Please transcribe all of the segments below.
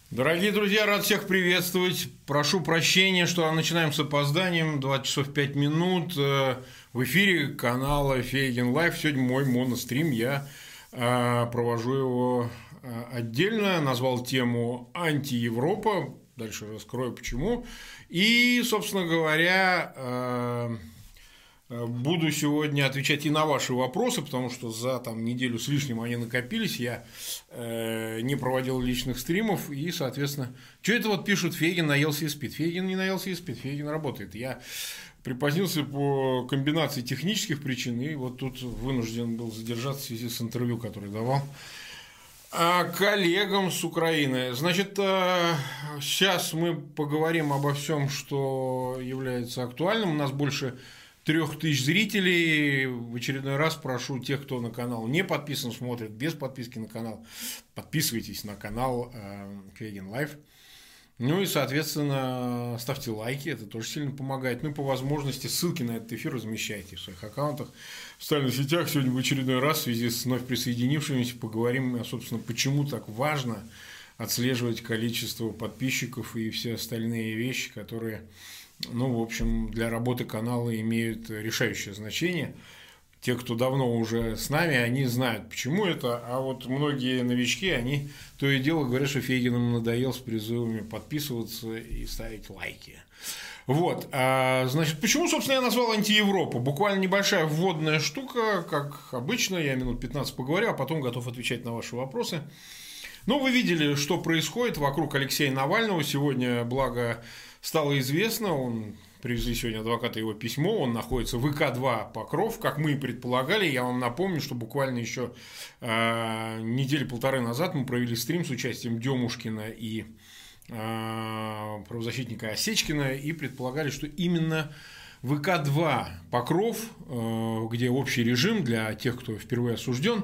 Дорогие друзья, рад всех приветствовать. Прошу прощения, что начинаем с опозданием. 20 часов 5 минут. В эфире канала Фейгин Лайв. Сегодня мой монострим. Я провожу его отдельно. Назвал тему «Антиевропа». Дальше раскрою почему. И, собственно говоря, буду сегодня отвечать и на ваши вопросы, потому что за неделю с лишним они накопились, я не проводил личных стримов, и, соответственно, что это пишут: Фейгин наелся и спит. Фейгин не наелся и спит, Фейгин работает. Я припозднился по комбинации технических причин, и тут вынужден был задержаться в связи с интервью, которое давал коллегам с Украины. Значит, сейчас мы поговорим обо всем, что является актуальным. У нас больше 3000 зрителей. В очередной раз прошу тех, кто на канал не подписан, смотрит без подписки на канал, подписывайтесь на канал Фейгин Лайв. Ну и, соответственно, ставьте лайки, это тоже сильно помогает. Ну и по возможности ссылки на этот эфир размещайте в своих аккаунтах, в социальных сетях. Сегодня в очередной раз в связи с вновь присоединившимися поговорим, собственно, почему так важно отслеживать количество подписчиков и все остальные вещи, которые, в общем, для работы канала имеют решающее значение. Те, кто давно уже с нами, они знают, почему это, а многие новички, они то и дело говорят, что Фейгин им надоел с призывами подписываться и ставить лайки. Значит, почему, собственно, я назвал антиевропу? Буквально небольшая вводная штука, как обычно, я минут 15 поговорю, а потом готов отвечать на ваши вопросы. Вы видели, что происходит вокруг Алексея Навального. Сегодня, благо, стало известно, привезли сегодня адвоката его письмо, он находится в ВК-2 Покров, как мы и предполагали. Я вам напомню, что буквально еще недели полторы назад мы провели стрим с участием Демушкина и правозащитника Осечкина и предполагали, что именно ВК-2 Покров, где общий режим для тех, кто впервые осужден,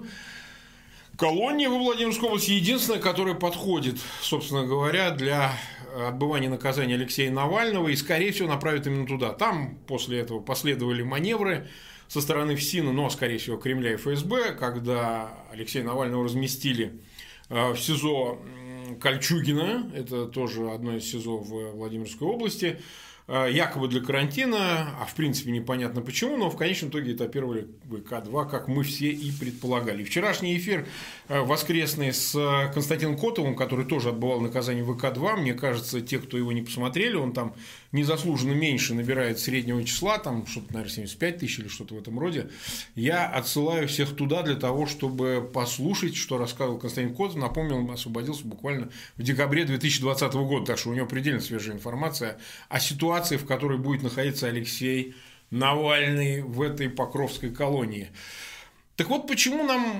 колония во Владимирской области единственная, которая подходит, собственно говоря, для отбывания наказания Алексея Навального, и, скорее всего, направят именно туда. Там после этого последовали маневры со стороны ФСИНа, скорее всего, Кремля и ФСБ, когда Алексея Навального разместили в СИЗО Кольчугино, это тоже одно из СИЗО в Владимирской области, якобы для карантина, а в принципе непонятно почему, но в конечном итоге этапировали ВК-2, как мы все и предполагали. Вчерашний эфир воскресный с Константином Котовым, который тоже отбывал наказание ВК-2, мне кажется, те, кто его не посмотрели, он там незаслуженно меньше набирает среднего числа, там что-то, наверное, 75 тысяч или что-то в этом роде. Я отсылаю всех туда для того, чтобы послушать, что рассказывал Константин Котов. Напомнил, он освободился буквально в декабре 2020 года, так что у него предельно свежая информация о ситуации, в которой будет находиться Алексей Навальный в этой покровской колонии. Так почему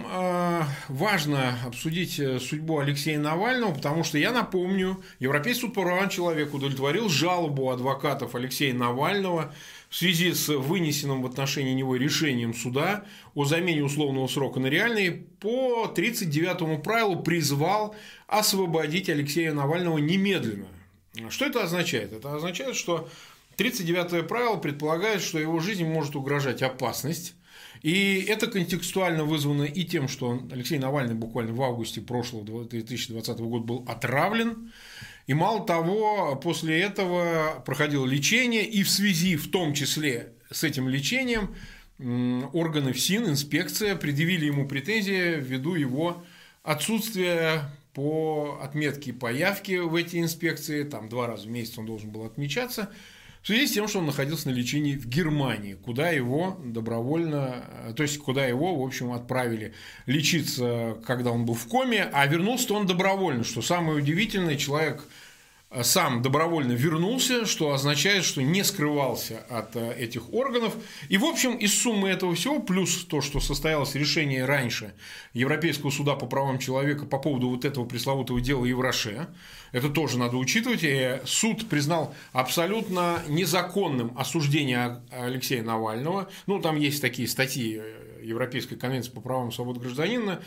нам важно обсудить судьбу Алексея Навального? Потому что, я напомню, Европейский суд по правам человека удовлетворил жалобу адвокатов Алексея Навального в связи с вынесенным в отношении него решением суда о замене условного срока на реальный. По 39-му правилу призвал освободить Алексея Навального немедленно. Что это означает? Это означает, что 39-е правило предполагает, что его жизни может угрожать опасность. И это контекстуально вызвано и тем, что Алексей Навальный буквально в августе прошлого 2020 года был отравлен. И мало того, после этого проходило лечение, и в связи в том числе с этим лечением органы ФСИН, инспекция, предъявили ему претензии ввиду его отсутствия по отметке по явке в эти инспекции. Там 2 раза в месяц он должен был отмечаться. В связи с тем, что он находился на лечении в Германии, куда его добровольно, то есть куда его, в общем, отправили лечиться, когда он был в коме, а вернулся-то он добровольно, что самое удивительное, человек сам добровольно вернулся, что означает, что не скрывался от этих органов. И, в общем, из суммы этого всего, плюс то, что состоялось решение раньше Европейского суда по правам человека по поводу этого пресловутого дела Евроше, это тоже надо учитывать. И суд признал абсолютно незаконным осуждение Алексея Навального. Там есть такие статьи Европейской конвенции по правам и свободам гражданина.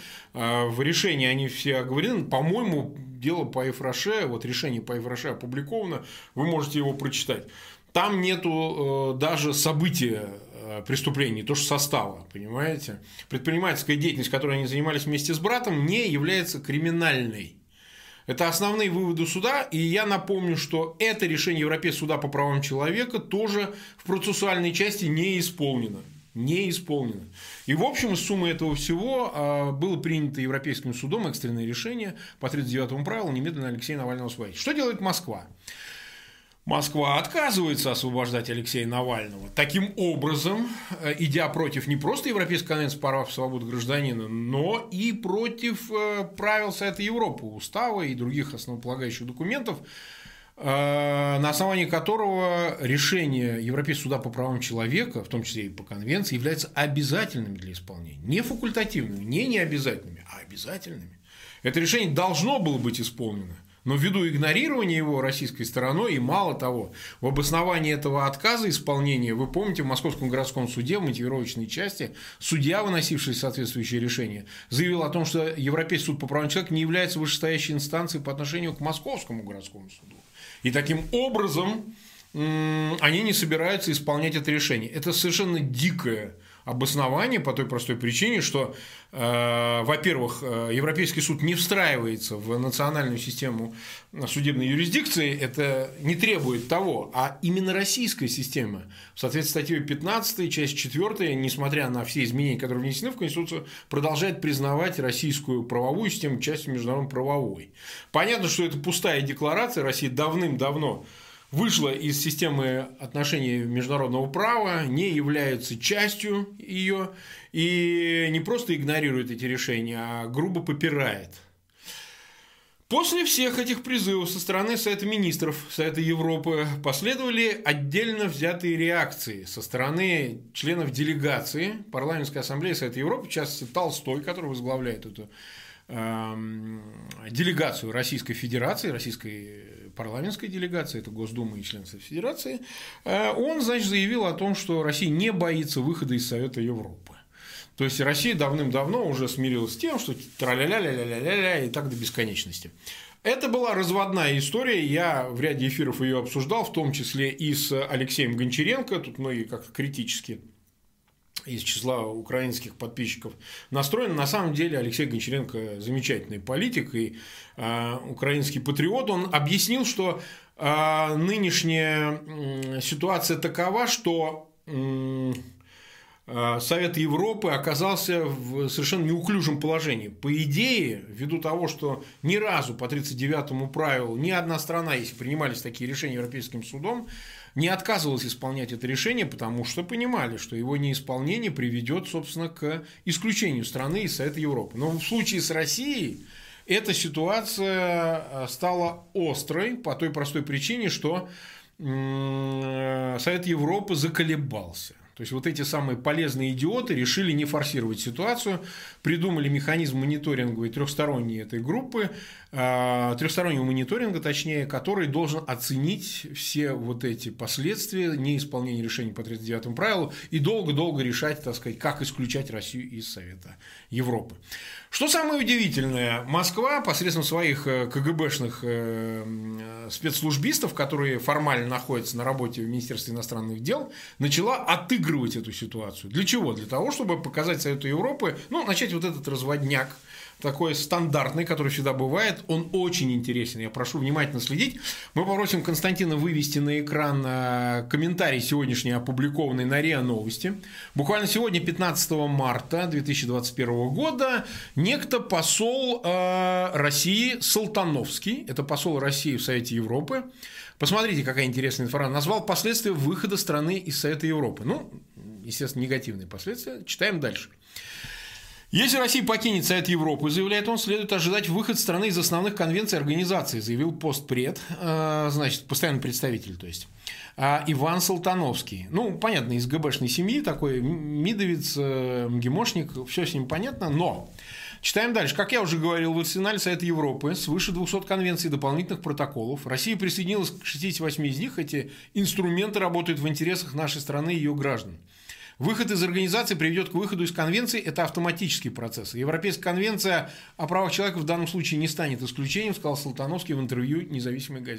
В решении они все оговорены. По-моему, дело по Евроше, решение по Евроше опубликовано, вы можете его прочитать. Там нету даже события преступлений, то, что состава, понимаете. Предпринимательская деятельность, которой они занимались вместе с братом, не является криминальной. Это основные выводы суда, и я напомню, что это решение Европейского суда по правам человека тоже в процессуальной части не исполнено. Не исполнено. И в общем, из суммы этого всего было принято Европейским судом экстренное решение по 39-му правилу немедленно Алексея Навального освободить. Что делает Москва? Москва отказывается освобождать Алексея Навального. Таким образом, идя против не просто Европейской конвенции по правам и свобод гражданина, но и против правил Совета Европы, Устава и других основополагающих документов, на основании которого решения Европейского суда по правам человека, в том числе и по конвенции, являются обязательными для исполнения. Не факультативными, не необязательными, а обязательными. Это решение должно было быть исполнено. Но ввиду игнорирования его российской стороной и, мало того, в обосновании этого отказа исполнения, вы помните, в Московском городском суде в мотивировочной части судья, выносивший соответствующее решение, заявил о том, что Европейский суд по правам человека не является вышестоящей инстанцией по отношению к Московскому городскому суду. И таким образом они не собираются исполнять это решение. Это совершенно дикое обоснование по той простой причине, что, во-первых, Европейский суд не встраивается в национальную систему судебной юрисдикции, это не требует того, а именно российская система, в соответствии с статьей 15, часть 4, несмотря на все изменения, которые внесены в Конституцию, продолжает признавать российскую правовую систему частью международно-правовой. Понятно, что это пустая декларация, Россия давным-давно вышла из системы отношений международного права, не является частью ее и не просто игнорирует эти решения, а грубо попирает. После всех этих призывов со стороны Совета министров Совета Европы последовали отдельно взятые реакции со стороны членов делегации Парламентской ассамблеи Совета Европы, в частности Толстой, который возглавляет эту делегацию Российской Федерации, российской парламентской делегации, это Госдума и член Совета Федерации, он, значит, заявил о том, что Россия не боится выхода из Совета Европы. То есть Россия давным-давно уже смирилась с тем, что тра-ля-ля-ля-ля-ля-ля и так до бесконечности. Это была разводная история, я в ряде эфиров ее обсуждал, в том числе и с Алексеем Гончаренко, тут многие как-то критически из числа украинских подписчиков настроен. На самом деле Алексей Гончаренко замечательный политик и украинский патриот. Он объяснил, что нынешняя ситуация такова, что Совет Европы оказался в совершенно неуклюжем положении. По идее, ввиду того, что ни разу по 39-му правилу ни одна страна, если принимались такие решения Европейским судом, не отказывалась исполнять это решение, потому что понимали, что его неисполнение приведет, собственно, к исключению страны из Совета Европы. Но в случае с Россией эта ситуация стала острой по той простой причине, что Совет Европы заколебался. То есть вот эти самые полезные идиоты решили не форсировать ситуацию, придумали механизм мониторинговой трехсторонней этой группы, трехстороннего мониторинга, точнее, который должен оценить все вот эти последствия неисполнения решений по 39-му правилу и долго-долго решать, так сказать, как исключать Россию из Совета Европы. Что самое удивительное, Москва посредством своих КГБшных спецслужбистов, которые формально находятся на работе в Министерстве иностранных дел, начала отыгрывать эту ситуацию. Для чего? Для того, чтобы показать Совету Европы, начать вот этот разводняк, такой стандартный, который всегда бывает, он очень интересен. Я прошу внимательно следить. Мы попросим Константина вывести на экран комментарий сегодняшний, опубликованный на РИА Новости. Буквально сегодня, 15 марта 2021 года, некто посол России Салтановский, это посол России в Совете Европы, посмотрите, какая интересная информация, назвал последствия выхода страны из Совета Европы. Естественно, негативные последствия. Читаем дальше. Если Россия покинет Совет Европы, заявляет он, следует ожидать выход страны из основных конвенций организации, заявил постпред, значит, постоянный представитель, то есть, Иван Салтановский. Понятно, из ГБшной семьи, такой мидовец, МГИМОшник, все с ним понятно, но читаем дальше. Как я уже говорил, в арсенале Совета Европы свыше 200 конвенций и дополнительных протоколов. Россия присоединилась к 68 из них. Эти инструменты работают в интересах нашей страны и ее граждан. Выход из организации приведет к выходу из конвенции – это автоматический процесс. Европейская конвенция о правах человека в данном случае не станет исключением, сказал Салтановский в интервью независимой газете.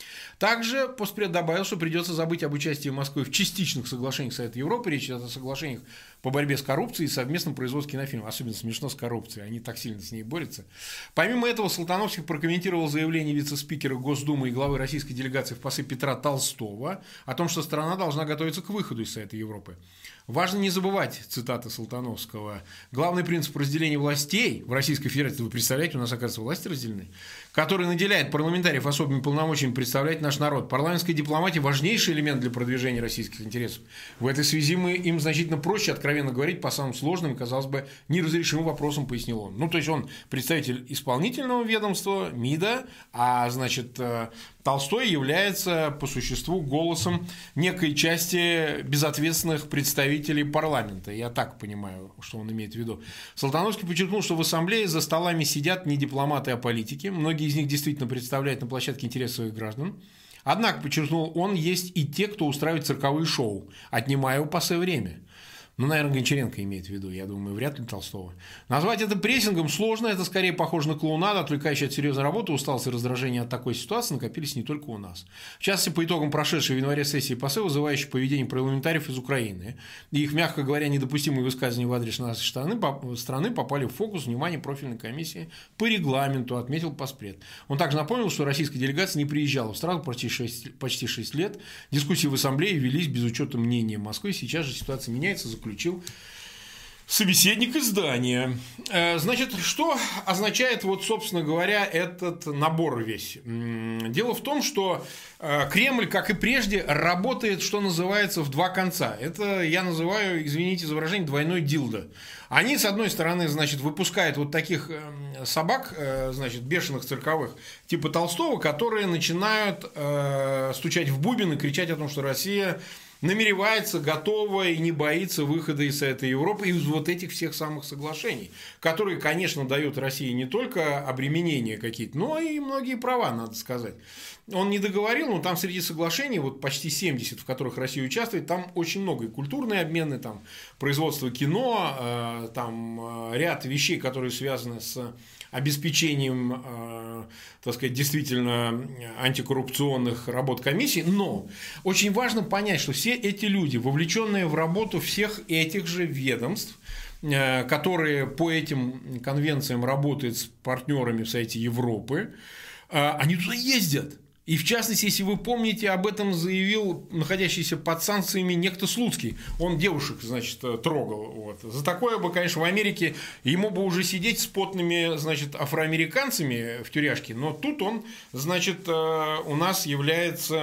Также Поспред добавил, что придется забыть об участии Москвы в частичных соглашениях Совета Европы. Речь идет о соглашениях по борьбе с коррупцией и совместном производстве кинофильмов. Особенно смешно с коррупцией, они так сильно с ней борются. Помимо этого, Салтановский прокомментировал заявление вице-спикера Госдумы и главы российской делегации в ПАСЕ Петра Толстого о том, что страна должна готовиться к выходу из Совета Европы. Важно не забывать, цитата Салтановского, главный принцип разделения властей в Российской Федерации, вы представляете, у нас, оказывается, власти разделены, который наделяет парламентариев особыми полномочиями представлять наш народ. Парламентская дипломатия – важнейший элемент для продвижения российских интересов. В этой связи им значительно проще откровенно говорить по самым сложным, казалось бы, неразрешимым вопросам, пояснил он. Ну, то есть, он представитель исполнительного ведомства, МИДа, а, значит, Толстой является по существу голосом некой части безответственных представителей парламента. Я так понимаю, что он имеет в виду. Салтановский подчеркнул, что в ассамблее за столами сидят не дипломаты, а политики. Многие из них действительно представляют на площадке интересы своих граждан. Однако, подчеркнул он, есть и те, кто устраивает цирковые шоу, отнимая у ПАСЕ время. Ну, наверное, Гончаренко имеет в виду, я думаю, вряд ли Толстого. Назвать это прессингом сложно, это скорее похоже на клоунаду, отвлекающую от серьезной работы, усталость и раздражение от такой ситуации накопились не только у нас. В частности, по итогам прошедшей в январе сессии ПАСЕ, вызывающей поведение парламентариев из Украины, и их, мягко говоря, недопустимые высказывания в адрес нашей страны попали в фокус внимания профильной комиссии по регламенту, отметил Поспред. Он также напомнил, что российская делегация не приезжала в страну почти 6 лет, дискуссии в ассамблее велись без учета мнения Москвы, сейчас же ситуация меняется, заключил собеседник издания. Значит, что означает, вот, собственно говоря, этот набор весь? Дело в том, что Кремль, как и прежде, работает, что называется, в два конца. Это я называю, извините за выражение, двойной дилдо. Они, с одной стороны, значит, выпускают вот таких собак, значит, бешеных цирковых, типа Толстого, которые начинают стучать в бубен и кричать о том, что Россия намеревается, готова и не боится выхода из этой Европы и из вот этих всех самых соглашений, которые, конечно, дают России не только обременения какие-то, но и многие права, надо сказать. Он не договорил, но там среди соглашений, вот почти 70, в которых Россия участвует, там очень много и культурные обмены, там производство кино, там ряд вещей, которые связаны с обеспечением, так сказать, действительно антикоррупционных работ комиссии. Но очень важно понять, что все эти люди, вовлеченные в работу всех этих же ведомств, которые по этим конвенциям работают с партнерами в Совете Европы, они туда ездят. И, в частности, если вы помните, об этом заявил находящийся под санкциями некто Слуцкий. Он девушек, значит, трогал. Вот. За такое бы, конечно, в Америке ему бы уже сидеть с потными, значит, афроамериканцами в тюряшке. Но тут он, значит, у нас является,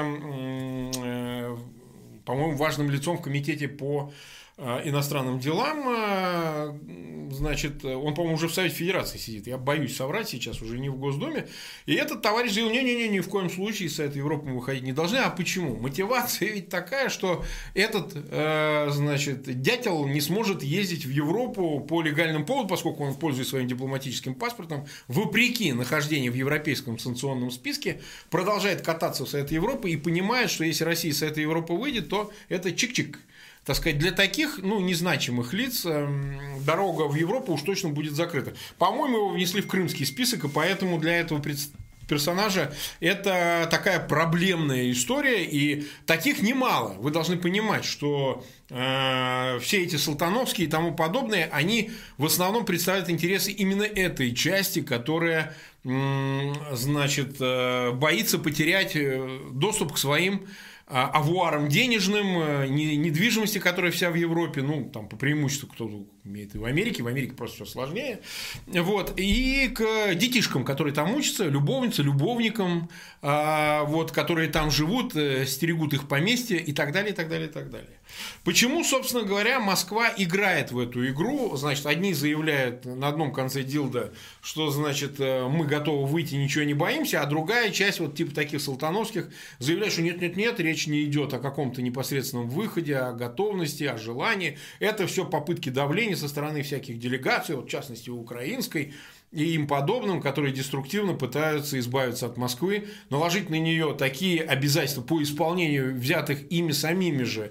по-моему, важным лицом в комитете по иностранным делам, значит, он, по-моему, уже в Совете Федерации сидит, я боюсь соврать сейчас, уже не в Госдуме, и этот товарищ заявил, не-не-не, ни в коем случае из Совета Европы мы выходить не должны, а почему? Мотивация ведь такая, что этот, значит, дятел не сможет ездить в Европу по легальному поводу, поскольку он пользуется своим дипломатическим паспортом, вопреки нахождению в европейском санкционном списке, продолжает кататься в Совет Европы и понимает, что если Россия из Совета Европы выйдет, то это чик-чик. Так сказать, для таких, ну, незначимых лиц дорога в Европу уж точно будет закрыта. По-моему, его внесли в крымский список, и поэтому для этого персонажа это такая проблемная история, и таких немало. Вы должны понимать, что все эти Салтановские и тому подобное, они в основном представляют интересы именно этой части, которая, значит, боится потерять доступ к своим авуаром денежным, недвижимости, которая вся в Европе, ну, там, по преимуществу, кто имеет и в Америке просто все сложнее, вот, и к детишкам, которые там учатся, любовницам, любовникам, вот, которые там живут, стерегут их поместья и так далее, и так далее, и так далее. Почему, собственно говоря, Москва играет в эту игру? Значит, одни заявляют на одном конце дилда, что, значит, мы готовы выйти, ничего не боимся, а другая часть, вот типа таких Салтановских, заявляет, что нет-нет-нет, речь не идет о каком-то непосредственном выходе, о готовности, о желании. Это все попытки давления со стороны всяких делегаций, вот, в частности, украинской, и им подобным, которые деструктивно пытаются избавиться от Москвы, наложить на нее такие обязательства по исполнению взятых ими самими же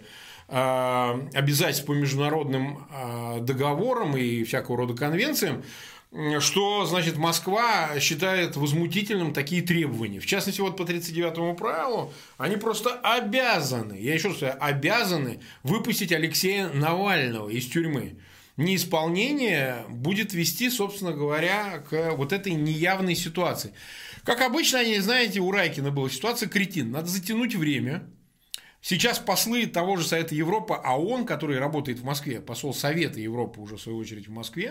обязательств по международным договорам и всякого рода конвенциям, что, значит, Москва считает возмутительным такие требования. В частности, вот по 39-му правилу они просто обязаны, я еще раз говорю, обязаны выпустить Алексея Навального из тюрьмы. Неисполнение будет вести, собственно говоря, к вот этой неявной ситуации. Как обычно, они, знаете, у Райкина была ситуация кретин. Надо затянуть время. Сейчас послы того же Совета Европы, а он, который работает в Москве, посол Совета Европы уже в свою очередь в Москве,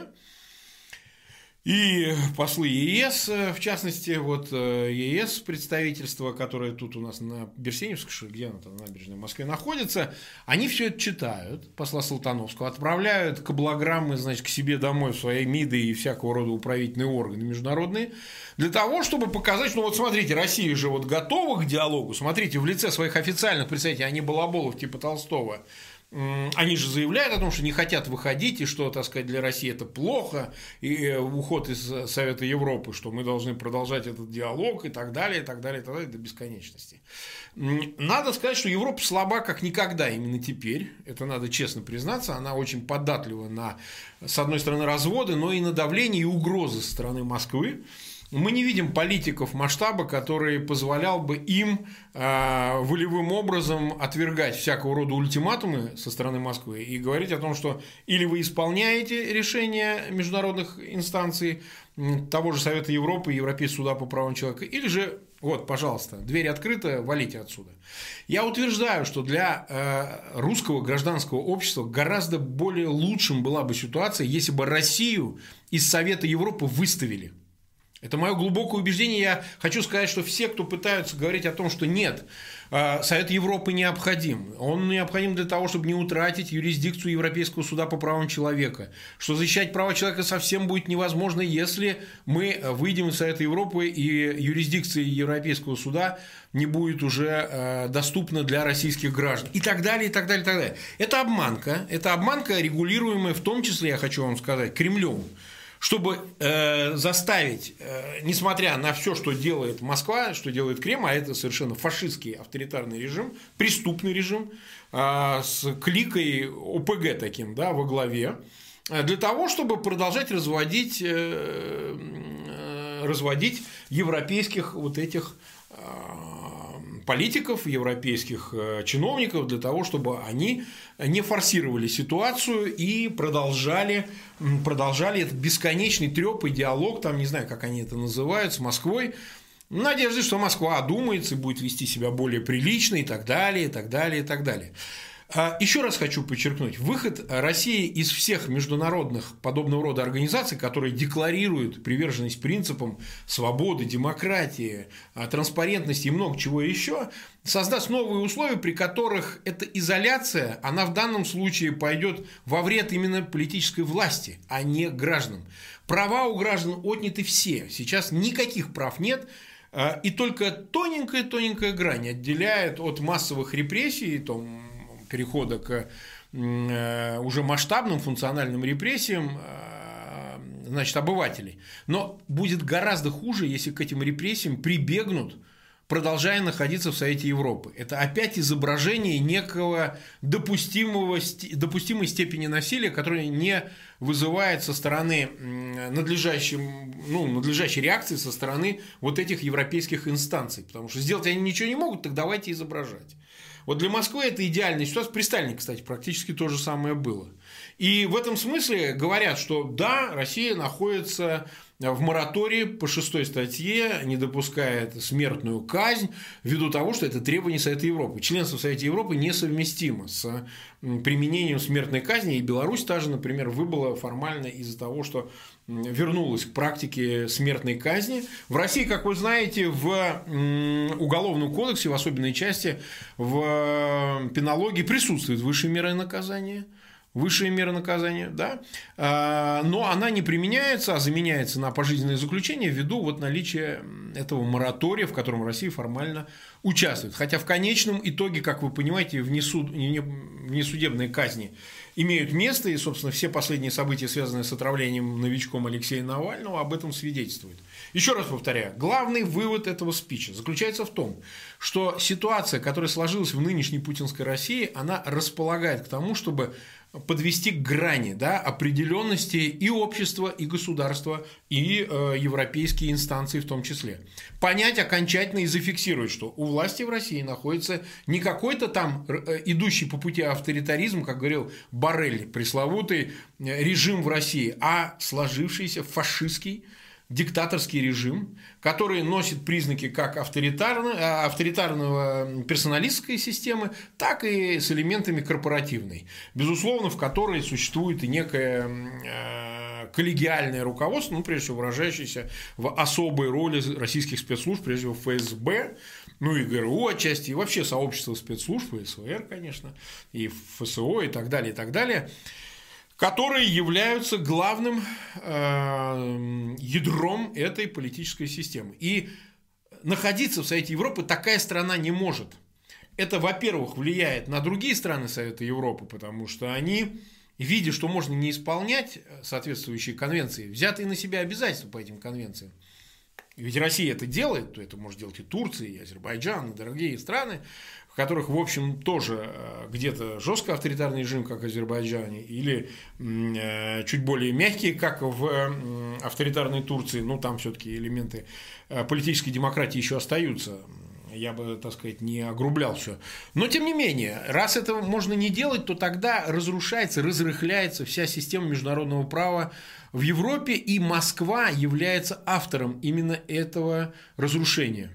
и послы ЕС, в частности, вот ЕС представительство, которое тут у нас на Берсеневской, где оно там, на набережной в Москве находится, они все это читают, посла Салтановского, отправляют каблограммы, значит, к себе домой в свои МИДы и всякого рода управительные органы международные, для того, чтобы показать, ну вот смотрите, Россия же вот готова к диалогу, смотрите, в лице своих официальных представителей, а не балаболов типа Толстого, они же заявляют о том, что не хотят выходить, и что, так сказать, для России это плохо, и уход из Совета Европы, что мы должны продолжать этот диалог и так далее, и так далее, и так далее, до бесконечности. Надо сказать, что Европа слаба как никогда именно теперь, это надо честно признаться, она очень податлива на, с одной стороны, разводы, но и на давление и угрозы со стороны Москвы. Мы не видим политиков масштаба, который позволял бы им волевым образом отвергать всякого рода ультиматумы со стороны Москвы и говорить о том, что или вы исполняете решения международных инстанций, того же Совета Европы, Европейского суда по правам человека, или же, вот, пожалуйста, дверь открыта, валите отсюда. Я утверждаю, что для русского гражданского общества гораздо более лучшим была бы ситуация, если бы Россию из Совета Европы выставили. Это мое глубокое убеждение. Я хочу сказать, что все, кто пытаются говорить о том, что нет, Совет Европы необходим. Он необходим для того, чтобы не утратить юрисдикцию Европейского суда по правам человека. Что защищать права человека совсем будет невозможно, если мы выйдем из Совета Европы и юрисдикция Европейского суда не будет уже доступна для российских граждан. И так далее, и так далее, и так далее. Это обманка. Это обманка, регулируемая в том числе, я хочу вам сказать, Кремлем. Чтобы заставить, несмотря на все, что делает Москва, что делает Кремль, а это совершенно фашистский авторитарный режим, преступный режим, с кликой ОПГ таким, да, во главе, для того, чтобы продолжать разводить европейских вот этих политиков, европейских чиновников, для того, чтобы они не форсировали ситуацию и продолжали этот бесконечный трёп и диалог, там, не знаю, как они это называют, с Москвой, в надежде, что Москва одумается и будет вести себя более прилично и так далее, и так далее, и так далее. Еще раз хочу подчеркнуть, выход России из всех международных подобного рода организаций, которые декларируют приверженность принципам свободы, демократии, транспарентности и много чего еще, создаст новые условия, при которых эта изоляция, она в данном случае пойдет во вред именно политической власти, а не гражданам. Права у граждан отняты все, сейчас никаких прав нет. И только тоненькая грань отделяет от массовых репрессий, перехода к уже масштабным функциональным репрессиям, значит, обывателей. Но будет гораздо хуже, если к этим репрессиям прибегнут, продолжая находиться в Совете Европы. Это опять изображение некого допустимой степени насилия, которое не вызывает со стороны надлежащей реакции со стороны вот этих европейских инстанций. Потому что сделать они ничего не могут, так давайте изображать. Вот для Москвы это идеальная ситуация. При Сталине, кстати, практически то же самое было. И в этом смысле говорят, что да, Россия находится в моратории по 6-й статье, не допускает смертную казнь, ввиду того, что это требование Совета Европы. Членство в Совете Европы несовместимо с применением смертной казни, и Беларусь даже, например, выбыла формально из-за того, что вернулась к практике смертной казни. В России, как вы знаете, в Уголовном кодексе, в особенной части, в пенологии присутствует высшая мера наказания. высшая мера наказания, да, но она не применяется, а заменяется на пожизненное заключение ввиду вот наличия этого моратория, в котором Россия формально участвует. Хотя в конечном итоге, как вы понимаете, внесудебные казни имеют место, и, собственно, все последние события, связанные с отравлением новичком Алексея Навального, об этом свидетельствуют. Еще раз повторяю, главный вывод этого спича заключается в том, что ситуация, которая сложилась в нынешней путинской России, она располагает к тому, чтобы подвести к грани, да, определенности и общества, и государства, и европейские инстанции в том числе. Понять окончательно и зафиксировать, что у власти в России находится не какой-то там идущий по пути авторитаризм, как говорил Боррель, пресловутый режим в России, а сложившийся фашистский диктаторский режим, который носит признаки как авторитарного персоналистской системы, так и с элементами корпоративной. Безусловно, в которой существует и некое коллегиальное руководство, ну, прежде всего, выражающееся в особой роли российских спецслужб, прежде всего ФСБ, ну и ГРУ отчасти, и вообще сообщество спецслужб, и СВР, конечно, и ФСО, и так далее, которые являются главным ядром этой политической системы. И находиться в Совете Европы такая страна не может. Это, во-первых, влияет на другие страны Совета Европы, потому что они, видя, что можно не исполнять соответствующие конвенции, взятые на себя обязательства по этим конвенциям, ведь Россия это делает, то это может делать и Турция, и Азербайджан, и другие страны, в которых, в общем, тоже где-то жестко авторитарный режим, как в Азербайджане, или чуть более мягкие, как в авторитарной Турции, но там все-таки элементы политической демократии еще остаются. Я бы, так сказать, не огрублял все. Но, тем не менее, раз этого можно не делать, то тогда разрушается, разрыхляется вся система международного права в Европе, и Москва является автором именно этого разрушения.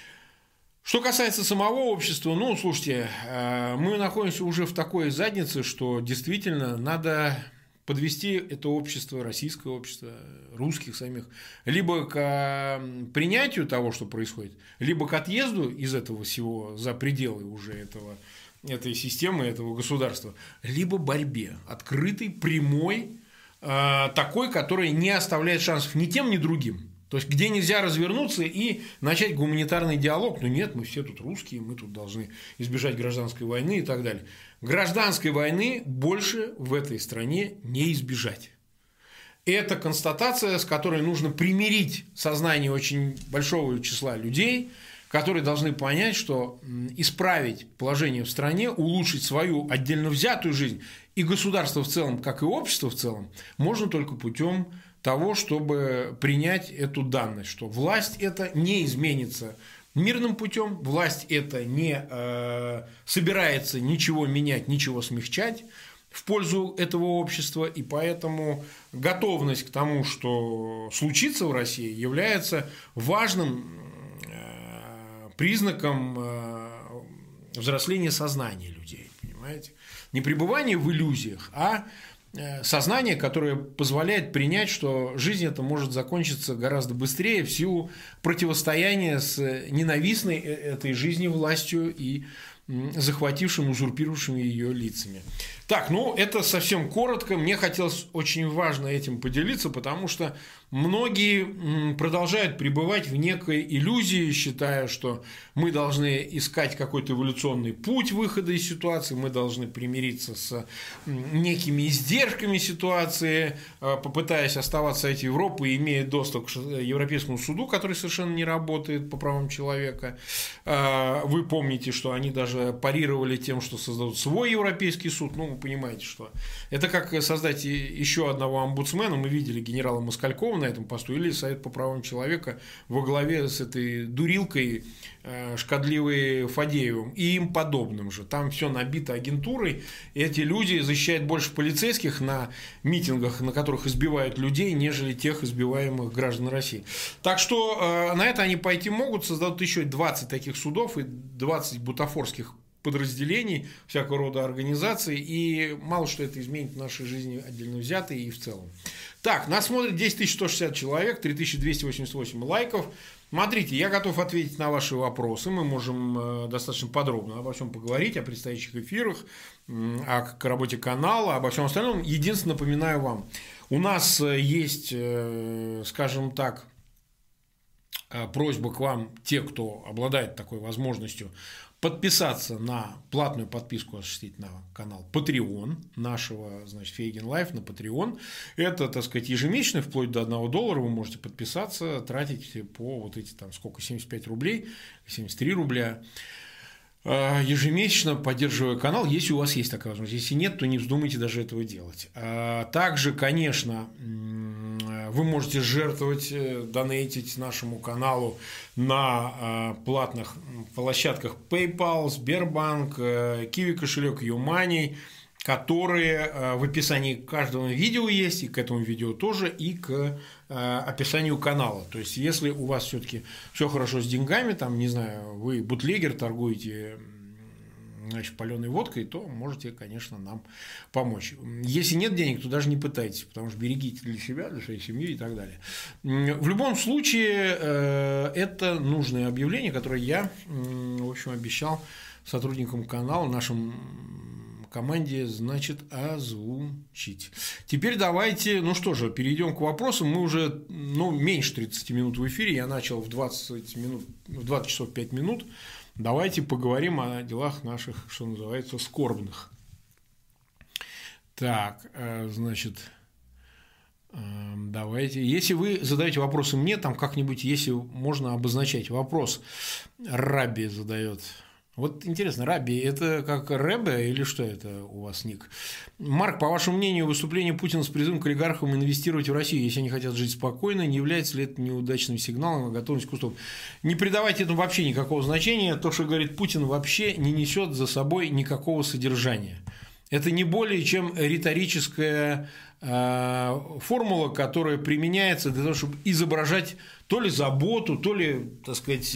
Что касается самого общества, ну, слушайте, мы находимся уже в такой заднице, что действительно надо подвести это общество, российское общество, русских самих, либо к принятию того, что происходит, либо к отъезду из этого всего за пределы уже этой системы, этого государства, либо борьбе, открытой, прямой, такой, которая не оставляет шансов ни тем, ни другим. То есть, где нельзя развернуться и начать гуманитарный диалог. Ну нет, мы все тут русские, мы тут должны избежать гражданской войны и так далее. Гражданской войны больше в этой стране не избежать. Это констатация, с которой нужно примирить сознание очень большого числа людей, которые должны понять, что исправить положение в стране, улучшить свою отдельно взятую жизнь и государство в целом, как и общество в целом, можно только путем того, чтобы принять эту данность, что власть это не изменится мирным путем, власть это не собирается ничего менять, ничего смягчать в пользу этого общества, и поэтому готовность к тому, что случится в России, является важным признаком взросления сознания людей, понимаете? Не пребывание в иллюзиях, а сознание, которое позволяет принять, что жизнь эта может закончиться гораздо быстрее в силу противостояния с ненавистной этой жизни властью и захватившим, узурпировавшим ее лицами. Так, ну это совсем коротко. Мне хотелось очень важно этим поделиться, потому что многие продолжают пребывать в некой иллюзии, считая, что мы должны искать какой-то эволюционный путь выхода из ситуации, мы должны примириться с некими издержками ситуации, попытаясь оставаться в Совете Европы, имея доступ к Европейскому суду, который совершенно не работает по правам человека. Вы помните, что они даже парировали тем, что создадут свой Европейский суд. Ну, вы понимаете, что это как создать еще одного омбудсмена. Мы видели генерала Москалькова на этом посту, или Совет по правам человека во главе с этой дурилкой шкодливой Фадеевым и им подобным же. Там все набито агентурой. Эти люди защищают больше полицейских на митингах, на которых избивают людей, нежели тех избиваемых граждан России. Так что на это они пойти могут, создадут еще 20 таких судов и 20 бутафорских подразделений, всякого рода организаций, и мало что это изменит в нашей жизни отдельно взятой и в целом. Так, нас смотрит 10 160 человек, 3288 лайков. Смотрите, я готов ответить на ваши вопросы. Мы можем достаточно подробно обо всем поговорить, о предстоящих эфирах, о работе канала, обо всем остальном. Единственное, напоминаю вам, у нас есть, скажем так, просьба к вам, те, кто обладает такой возможностью, подписаться на платную подписку, осуществить на канал Patreon нашего, значит, Фейгин Лайф на Patreon. Это, так сказать, ежемесячно, вплоть до $1 вы можете подписаться, тратить по вот эти там сколько, 75 рублей, 73 рубля. Ежемесячно поддерживая канал, если у вас есть такая возможность. Если нет, то не вздумайте даже этого делать. Также, конечно, вы можете жертвовать, донейтить нашему каналу на платных площадках PayPal, Сбербанк, Kiwi кошелек, YouMoney, которые в описании каждого видео есть, и к этому видео тоже, и к описанию канала. То есть, если у вас все-таки все хорошо с деньгами, там, не знаю, вы бутлегер, торгуете, значит, паленой водкой, то можете, конечно, нам помочь. Если нет денег, то даже не пытайтесь, потому что берегите для себя, для своей семьи и так далее. В любом случае, это нужное объявление, которое я, в общем, обещал сотрудникам канала, нашим команде, значит, озвучить. Теперь давайте, ну что же, перейдем к вопросам. Мы уже, меньше 30 минут в эфире. Я начал в 20 часов 5 минут. Давайте поговорим о делах наших, что называется, скорбных. Так, значит, давайте. Если вы задаете вопросы мне, там как-нибудь, если можно обозначать вопрос, Раби задает. Вот интересно, Раби, это как Рэбе или что это у вас ник? Марк, по вашему мнению, выступление Путина с призывом к олигархам инвестировать в Россию, если они хотят жить спокойно, не является ли это неудачным сигналом о готовности к уступам? Не придавайте этому вообще никакого значения. То, что говорит Путин, вообще не несет за собой никакого содержания. Это не более чем риторическая формула, которая применяется для того, чтобы изображать то ли заботу, то ли, так сказать,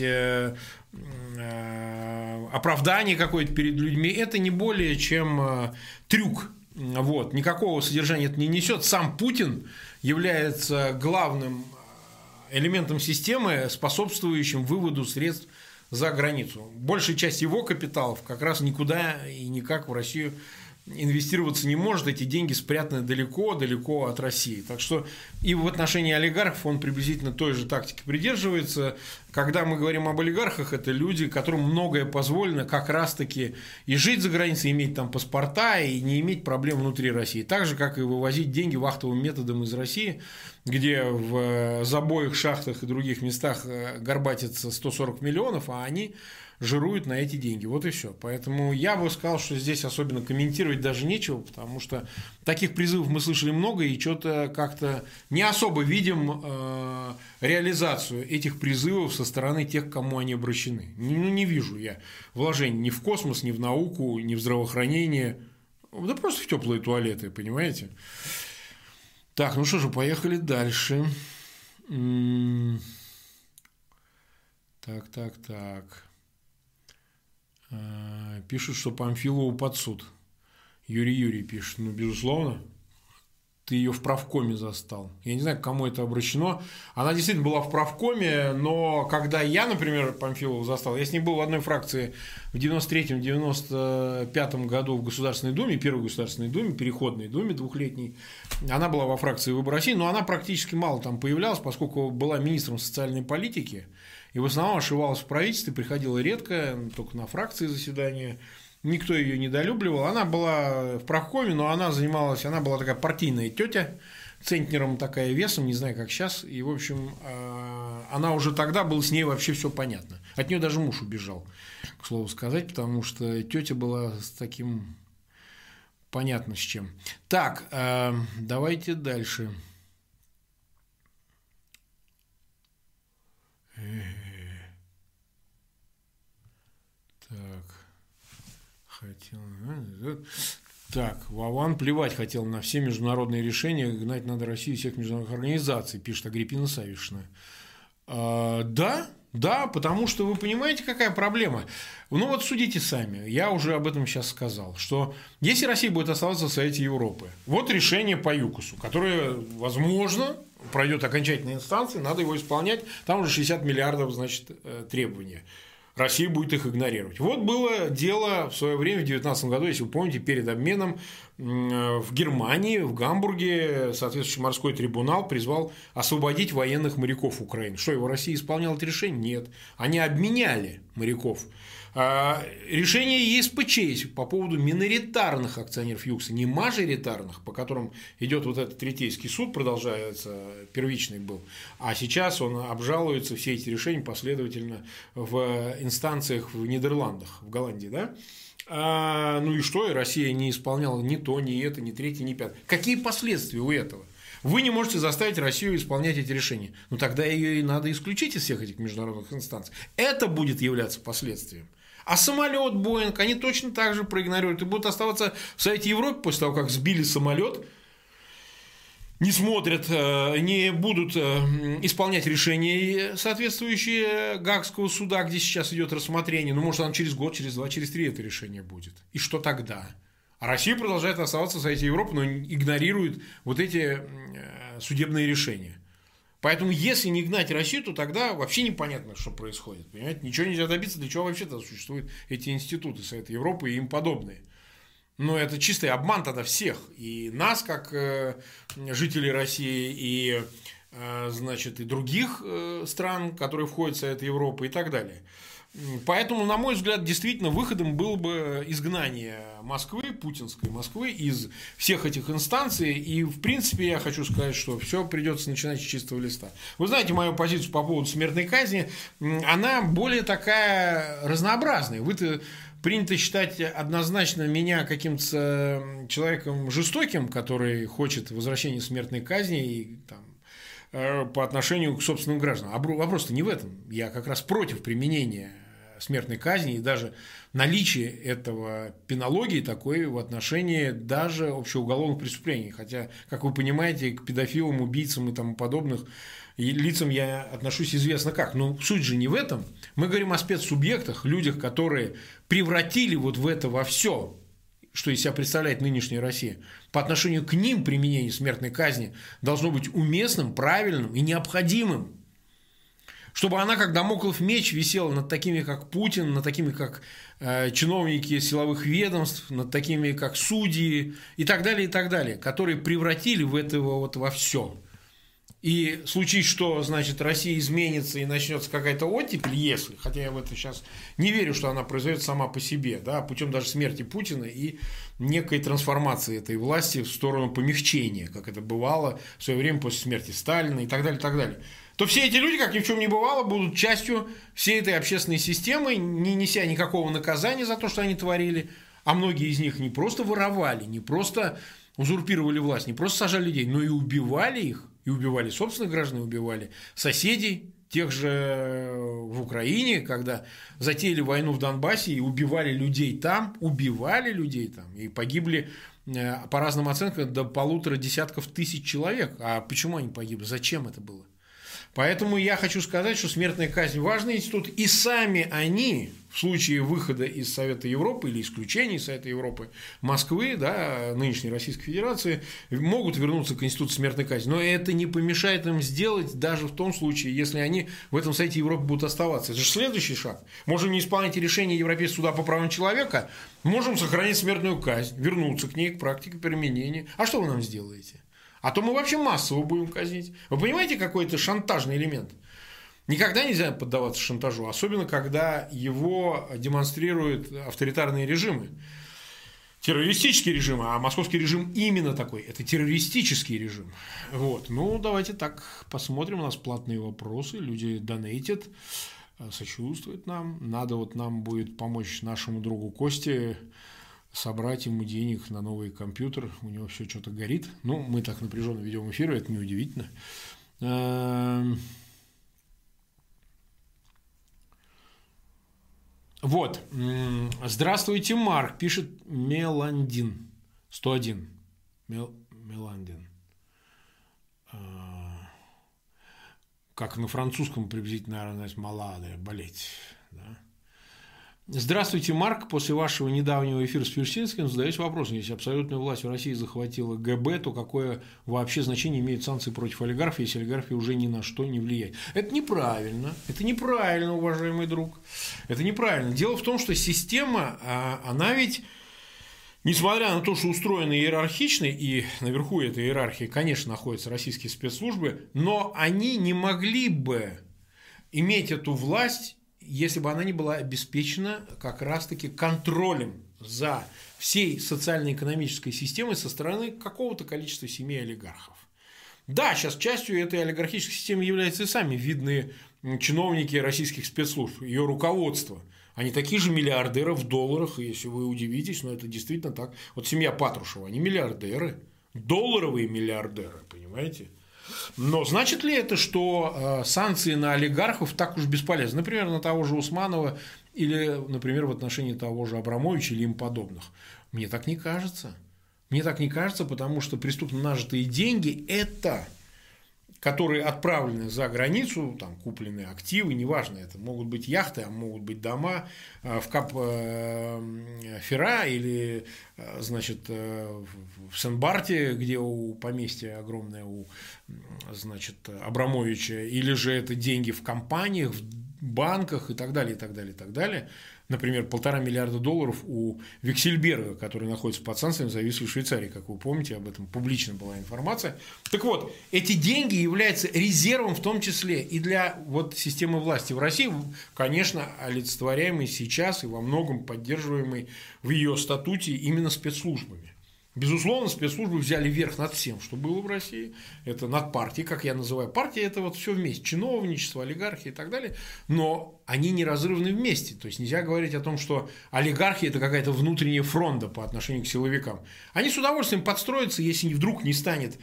оправдание какое-то перед людьми. Это не более чем трюк. Вот. Никакого содержания это не несет. Сам Путин является главным элементом системы, способствующим выводу средств за границу. Большая часть его капиталов как раз никуда и никак в Россию инвестироваться не может, эти деньги спрятаны далеко от России. Так что и в отношении олигархов он приблизительно той же тактики придерживается. Когда мы говорим об олигархах, это люди, которым многое позволено как раз-таки и жить за границей, иметь там паспорта и не иметь проблем внутри России. Так же, как и вывозить деньги вахтовым методом из России, где в забоях, шахтах и других местах горбатится 140 миллионов, а они жируют на эти деньги. Вот и все. Поэтому я бы сказал, что здесь особенно комментировать даже нечего, потому что таких призывов мы слышали много, и что-то как-то не особо видим реализацию этих призывов со стороны тех, к кому они обращены. Не вижу я вложений ни в космос, ни в науку, ни в здравоохранение. Да просто в теплые туалеты, понимаете? Так, ну что же, поехали дальше. Так. Пишут, что Памфилову под суд. Юрий пишет. Ну, безусловно, ты ее в правкоме застал. Я не знаю, к кому это обращено. Она действительно была в правкоме, но когда я, например, Памфилову застал, я с ней был в одной фракции в 93-95 году в Государственной Думе, Первой Государственной Думе, Переходной Думе двухлетней. Она была во фракции «Выбор России», но она практически мало там появлялась, поскольку была министром социальной политики. И в основном ошивалась в правительстве, приходила редко, только на фракции заседания. Никто ее недолюбливал. Она была в правкоме, но она была такая партийная тетя, центнером такая весом, не знаю, как сейчас. И, в общем, она уже тогда было с ней вообще все понятно. От нее даже муж убежал, к слову сказать, потому что тетя была с таким понятно с чем. Так, давайте дальше. Так, Вован плевать хотел на все международные решения, гнать надо Россию всех международных организаций, пишет Агриппина Савишна. Да, Да, потому что вы понимаете, какая проблема? Ну вот судите сами, я уже об этом сейчас сказал, что если Россия будет оставаться в Совете Европы, вот решение по ЮКОСу, которое, возможно, пройдет окончательные инстанции, надо его исполнять, там уже 60 миллиардов, значит, требования. Россия будет их игнорировать. Вот было дело в свое время, в 2019 году, если вы помните, перед обменом в Германии, в Гамбурге, соответствующий морской трибунал призвал освободить военных моряков Украины. Что, его Россия исполняла это решение? Нет. Они обменяли моряков. Решение ЕСПЧ по поводу миноритарных акционеров ЮКСа, не мажоритарных, по которым идет вот этот третейский суд, продолжается, первичный был, а сейчас он обжалуется, все эти решения последовательно в инстанциях в Нидерландах, в Голландии, да? Ну и что, и Россия не исполняла ни то, ни это, ни третье, ни пятое. Какие последствия у этого? Вы не можете заставить Россию исполнять эти решения. Ну тогда ее и надо исключить из всех этих международных инстанций. Это будет являться последствием. А самолет Боинг они точно так же проигнорируют и будут оставаться в Совете Европы после того, как сбили самолет, не смотрят, не будут исполнять решения, соответствующие Гаагского суда, где сейчас идет рассмотрение. Ну, может, там через год, через два, через три это решение будет. И что тогда? А Россия продолжает оставаться в Совете Европы, но игнорирует вот эти судебные решения. Поэтому, если не гнать Россию, то тогда вообще непонятно, что происходит. Понимаете? Ничего нельзя добиться, для чего вообще-то существуют эти институты Совета Европы и им подобные. Но это чистый обман тогда всех. И нас, как жителей России, и, значит, и других стран, которые входят в Совет Европы и так далее. Поэтому, на мой взгляд, действительно выходом было бы изгнание Москвы, путинской Москвы, из всех этих инстанций. И, в принципе, я хочу сказать, что все придется начинать с чистого листа. Вы знаете мою позицию по поводу смертной казни. Она более такая разнообразная. Вы-то принято считать однозначно меня каким-то человеком жестоким, который хочет возвращения смертной казни и там, по отношению к собственным гражданам. А вопрос-то не в этом. Я как раз против применения смертной казни и даже наличия этого пенологии такой в отношении даже общеуголовных преступлений. Хотя, как вы понимаете, к педофилам, убийцам и тому подобных лицам я отношусь известно как. Но суть же не в этом. Мы говорим о спецсубъектах, людях, которые превратили вот в это во все, что из себя представляет нынешняя Россия. По отношению к ним применение смертной казни должно быть уместным, правильным и необходимым. Чтобы она, как дамоклов меч, висела над такими, как Путин, над такими, как чиновники силовых ведомств, над такими, как судьи и так далее, которые превратили в этого вот во все. И случись, что, значит, Россия изменится и начнется какая-то оттепель, если, хотя я в это сейчас не верю, что она произойдет сама по себе, да, путем даже смерти Путина и некой трансформации этой власти в сторону помягчения, как это бывало в свое время после смерти Сталина и так далее, то все эти люди, как ни в чем не бывало, будут частью всей этой общественной системы, не неся никакого наказания за то, что они творили, а многие из них не просто воровали, не просто узурпировали власть, не просто сажали людей, но и убивали их. И убивали собственных граждан, убивали соседей, тех же в Украине, когда затеяли войну в Донбассе и убивали людей там, и погибли, по разным оценкам, до 1,5 тысяч человек. А почему они погибли? Зачем это было? Поэтому я хочу сказать, что смертная казнь – важный институт, и сами они в случае выхода из Совета Европы или исключения из Совета Европы Москвы, да, нынешней Российской Федерации, могут вернуться к институту смертной казни. Но это не помешает им сделать даже в том случае, если они в этом Совете Европы будут оставаться. Это же следующий шаг. Можем не исполнять решение Европейского суда по правам человека, можем сохранить смертную казнь, вернуться к ней, к практике применения. А что вы нам сделаете? А то мы вообще массово будем казнить. Вы понимаете, какой это шантажный элемент? Никогда нельзя поддаваться шантажу, особенно когда его демонстрируют авторитарные режимы. Террористические режимы, а московский режим именно такой. Это террористический режим. Вот. Ну, давайте так посмотрим. У нас платные вопросы. Люди донейтят, сочувствуют нам. Надо вот нам будет помочь нашему другу Косте собрать ему денег на новый компьютер. У него все что-то горит. Ну, мы так напряженно ведем эфир, это неудивительно. Вот. Здравствуйте, Марк. Пишет Меландин. 101. Меландин. как на французском приблизительно, наверное, молодая, болеть. Да? Здравствуйте, Марк. После вашего недавнего эфира с Ферсинским задаюсь вопросом. Если абсолютную власть в России захватила ГБ, то какое вообще значение имеют санкции против олигархов, если олигархи уже ни на что не влияют? Это неправильно. Это неправильно, уважаемый друг. Это неправильно. Дело в том, что система, она ведь, несмотря на то, что устроена иерархично, и наверху этой иерархии, конечно, находятся российские спецслужбы, но они не могли бы иметь эту власть, если бы она не была обеспечена как раз-таки контролем за всей социально-экономической системой со стороны какого-то количества семей олигархов. Да, сейчас частью этой олигархической системы являются и сами видные чиновники российских спецслужб, ее руководство. Они такие же миллиардеры в долларах, если вы удивитесь, но это действительно так. Вот семья Патрушева, они миллиардеры, долларовые миллиардеры, понимаете? Но значит ли это, что санкции на олигархов так уж бесполезны? Например, на того же Усманова или, например, в отношении того же Абрамовича или им подобных? Мне так не кажется. Мне так не кажется, потому что преступно нажитые деньги – это, которые отправлены за границу, там, купленные активы, неважно, это могут быть яхты, а могут быть дома в Кап-Фера или, значит, в Сен-Барте, где у поместья огромное у, значит, Абрамовича, или же это деньги в компаниях, в банках и так далее, и так далее, и так далее. Например, $1,5 миллиарда у Виксельберга, который находится под санкциями, зависший в Швейцарии, как вы помните, об этом публично была информация. Так вот, эти деньги являются резервом в том числе и для вот системы власти в России, конечно, олицетворяемой сейчас и во многом поддерживаемой в ее статуте именно спецслужбами. Безусловно, спецслужбы взяли верх над всем, что было в России. Это над партией, как я называю. Партия – это вот все вместе. Чиновничество, олигархи и так далее. Но они неразрывны вместе. То есть, нельзя говорить о том, что олигархи – это какая-то внутренняя фронта по отношению к силовикам. Они с удовольствием подстроятся, если вдруг не станет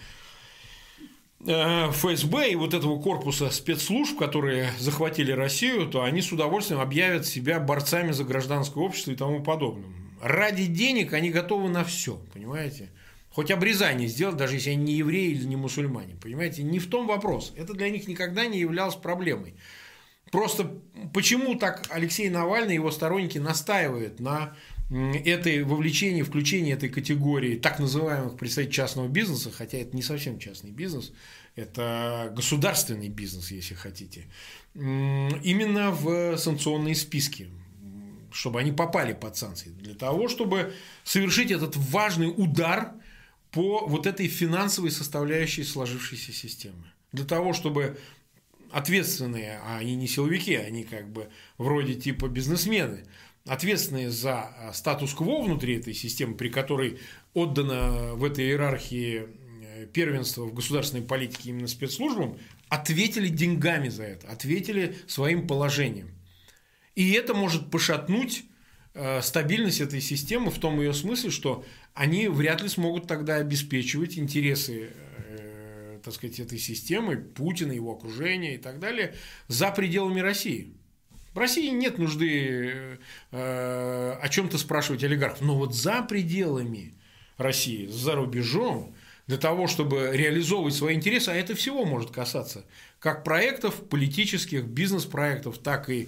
ФСБ и вот этого корпуса спецслужб, которые захватили Россию, то они с удовольствием объявят себя борцами за гражданское общество и тому подобное. Ради денег они готовы на все, понимаете? Хоть обрезание сделать, даже если они не евреи или не мусульмане, понимаете? Не в том вопрос. Это для них никогда не являлось проблемой. Просто почему так Алексей Навальный и его сторонники настаивают на этой вовлечении, включении этой категории так называемых представителей частного бизнеса, хотя это не совсем частный бизнес, это государственный бизнес, если хотите, именно в санкционные списки, чтобы они попали под санкции, для того, чтобы совершить этот важный удар по вот этой финансовой составляющей сложившейся системы. Для того, чтобы ответственные, а они не силовики, они как бы вроде типа бизнесмены, ответственные за статус-кво внутри этой системы, при которой отдано в этой иерархии первенство в государственной политике именно спецслужбам, ответили деньгами за это, ответили своим положением. И это может пошатнуть стабильность этой системы в том ее смысле, что они вряд ли смогут тогда обеспечивать интересы, так сказать, этой системы, Путина, его окружения и так далее, за пределами России. В России нет нужды о чем-то спрашивать олигархов, но вот за пределами России, за рубежом, для того, чтобы реализовывать свои интересы, а это всего может касаться как проектов политических, бизнес-проектов, так и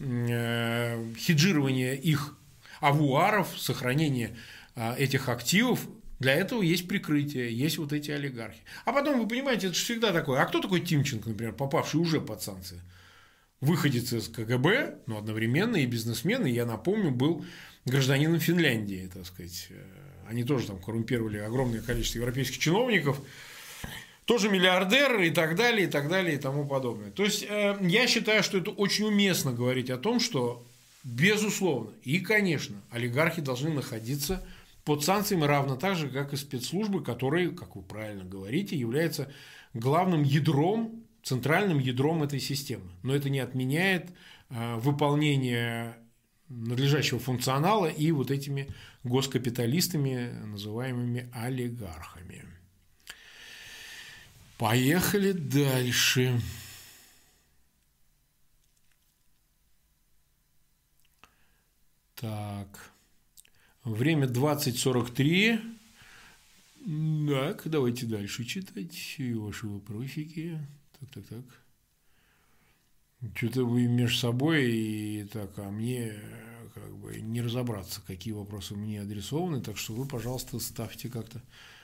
хеджирования их авуаров, сохранения этих активов. Для этого есть прикрытие, есть вот эти олигархи. А потом, вы понимаете, это же всегда такое. А кто такой Тимченко, например, попавший уже под санкции? Выходец из КГБ, но одновременно и бизнесмен, и, я напомню, был гражданином Финляндии, так сказать. Они тоже там коррумпировали огромное количество европейских чиновников, тоже миллиардеры и так далее, и так далее, и тому подобное. То есть, я считаю, что это очень уместно говорить о том, что, безусловно, и, конечно, олигархи должны находиться под санкциями равно так же, как и спецслужбы, которые, как вы правильно говорите, являются главным ядром, центральным ядром этой системы. Но это не отменяет выполнение надлежащего функционала и вот этими госкапиталистами, называемыми олигархами. Поехали дальше. Так. Время 20:43. Так, давайте дальше читать ваши вопросики. Так. Что-то вы между собой и так, а мне как бы не разобраться, какие вопросы мне адресованы, так что вы, пожалуйста, ставьте как-то.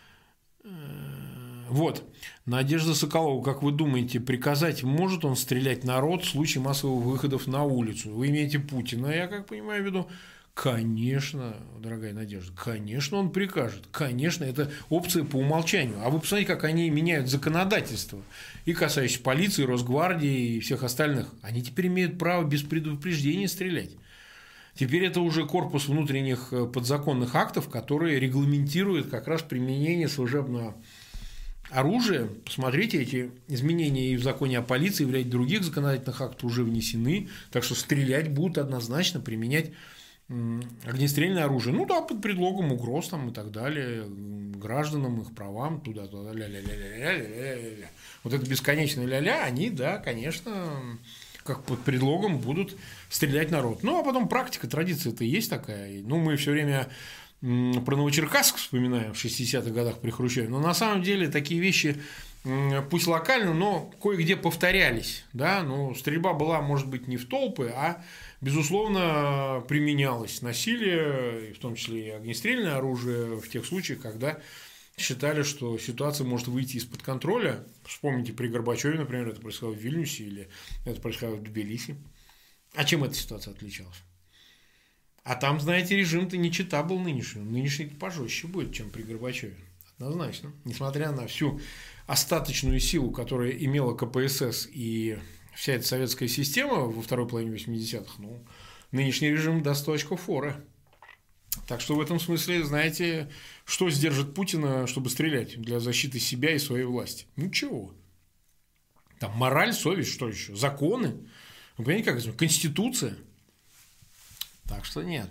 Вот. Надежда Соколова, как вы думаете, приказать может он стрелять народ в случае массовых выходов на улицу? Вы имеете Путина, я как понимаю в виду? Конечно, дорогая Надежда, конечно, он прикажет. Конечно, это опция по умолчанию. А вы посмотрите, как они меняют законодательство. И касающиеся полиции, Росгвардии и всех остальных. Они теперь имеют право без предупреждения стрелять. Теперь это уже корпус внутренних подзаконных актов, которые регламентируют как раз применение служебного оружия. Посмотрите, эти изменения и в законе о полиции, и в ряде других законодательных актов уже внесены. Так что стрелять будут однозначно, применять огнестрельное оружие. Ну да, под предлогом угроз там и так далее, гражданам, их правам, туда-туда, ля-ля-ля-ля-ля-ля-ля-ля. Вот это бесконечное ля-ля, они, да, конечно, как под предлогом будут стрелять народ. Ну, а потом практика, традиция это и есть такая. Ну, мы все время про Новочеркасск вспоминаем в 60-х годах при Хрущеве, но на самом деле такие вещи, пусть локально, но кое-где повторялись. Да? Ну, стрельба была, может быть, не в толпы, а, безусловно, применялось насилие, в том числе и огнестрельное оружие, в тех случаях, когда считали, что ситуация может выйти из-под контроля. Вспомните, при Горбачеве, например, это происходило в Вильнюсе или это происходило в Тбилиси. А чем эта ситуация отличалась? А там, знаете, режим-то не чета был нынешним. Нынешний пожестче будет, чем при Горбачеве. Однозначно. Несмотря на всю остаточную силу, которую имела КПСС и вся эта советская система во второй половине 80-х, ну, нынешний режим даст 100 очков фора. Так что в этом смысле, знаете, что сдержит Путина, чтобы стрелять для защиты себя и своей власти? Ничего. Там мораль, совесть, что еще? Законы. Вы понимаете, как это? Конституция. Так что нет.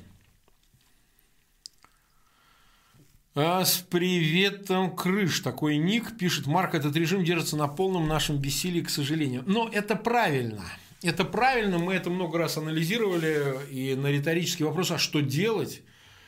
А с приветом, Крыш, такой ник, пишет: Марк, этот режим держится на полном нашем бессилии, к сожалению. Но это правильно. Это правильно, мы это много раз анализировали, и на риторический вопрос, а что делать?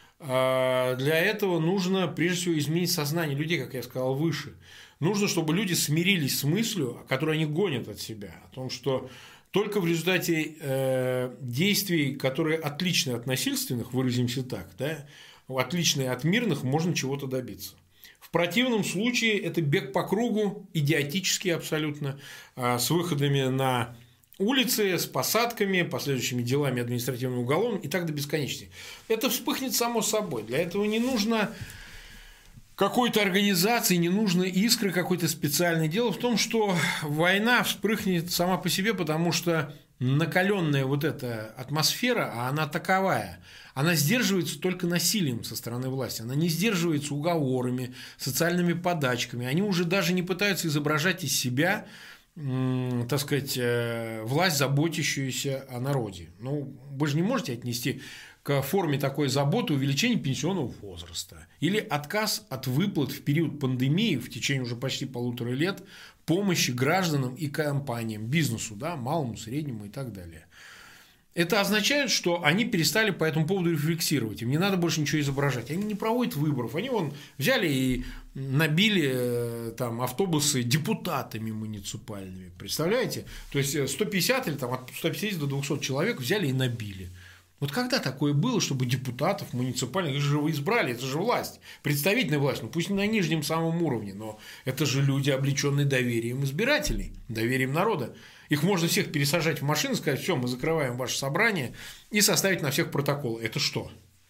Для этого нужно, прежде всего, изменить сознание людей, как я сказал выше. Нужно, чтобы люди смирились с мыслью, которую они гонят от себя, о том, что только в результате действий, которые отличны от насильственных, выразимся так, да, отличные от мирных, можно чего-то добиться. В противном случае это бег по кругу, идиотический абсолютно, с выходами на улицы, с посадками, последующими делами административным, уголовным и так до бесконечности. Это вспыхнет само собой. Для этого не нужно какой-то организации, не нужно искры какой-то специальной. Дело в том, что война вспыхнет сама по себе, потому что накаленная вот эта атмосфера, а она таковая, она сдерживается только насилием со стороны власти. Она не сдерживается уговорами, социальными подачками. Они уже даже не пытаются изображать из себя, так сказать, власть, заботящуюся о народе. Ну, вы же не можете отнести к форме такой заботы увеличение пенсионного возраста или отказ от выплат в период пандемии в течение уже почти 1,5 лет помощи гражданам и компаниям, бизнесу, да, малому, среднему и так далее. Это означает, что они перестали по этому поводу рефлексировать. Им не надо больше ничего изображать. Они не проводят выборов. Они вон взяли и набили там автобусы депутатами муниципальными. Представляете? То есть 150 или там, от 150 до 200 человек взяли и набили. Вот когда такое было, чтобы депутатов муниципальных, их же вы избрали, это же власть, представительная власть, ну пусть не на нижнем самом уровне, но это же люди, облеченные доверием избирателей, доверием народа. Их можно всех пересажать в машину, сказать: все, мы закрываем ваше собрание, и составить на всех протокол. Это что?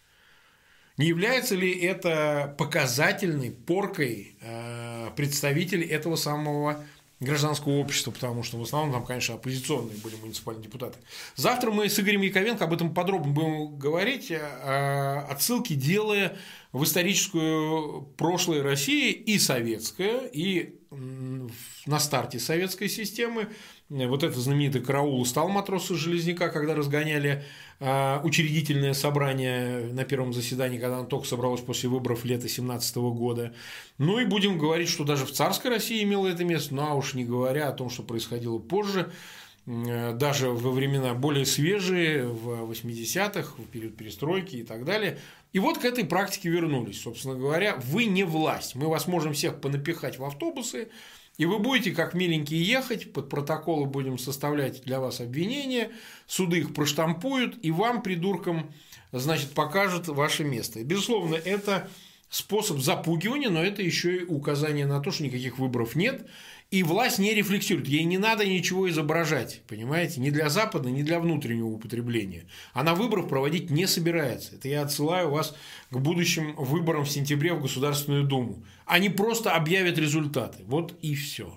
Не является ли это показательной поркой представителей этого самого гражданского общества, потому что в основном там, конечно, оппозиционные были муниципальные депутаты. Завтра мы с Игорем Яковенко об этом подробно будем говорить, отсылки делая в историческую прошлое России и советское, и на старте советской системы. Вот это знаменитый караул стал матросы Железняка, когда разгоняли учредительное собрание на первом заседании, когда оно только собралось после выборов лета 2017 года. Ну и будем говорить, что даже в царской России имело это место, ну а уж не говоря о том, что происходило позже, даже во времена более свежие, в 80-х, в период перестройки и так далее. И вот к этой практике вернулись. Собственно говоря, вы не власть. Мы вас можем всех понапихать в автобусы, И вы будете, как миленькие, ехать, под протоколы будем составлять для вас обвинения, суды их проштампуют, и вам, придуркам, значит, покажут ваше место. И, безусловно, это способ запугивания, но это еще и указание на то, что никаких выборов нет, и власть не рефлексирует. Ей не надо ничего изображать, понимаете, ни для запада, ни для внутреннего употребления. Она выборов проводить не собирается. Это я отсылаю вас к будущим выборам в сентябре в Государственную Думу. Они просто объявят результаты. Вот и все.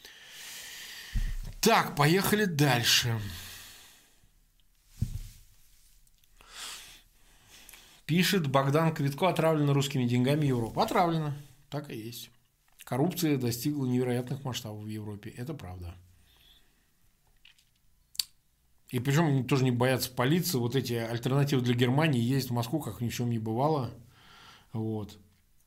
Так, поехали дальше. Пишет Богдан Квитко: отравлено русскими деньгами Европа. Отравлено. Так и есть. Коррупция достигла невероятных масштабов в Европе. Это правда. И причем они тоже не боятся полиции. Вот эти альтернативы для Германии ездят в Москву, как ни в чем не бывало. Вот.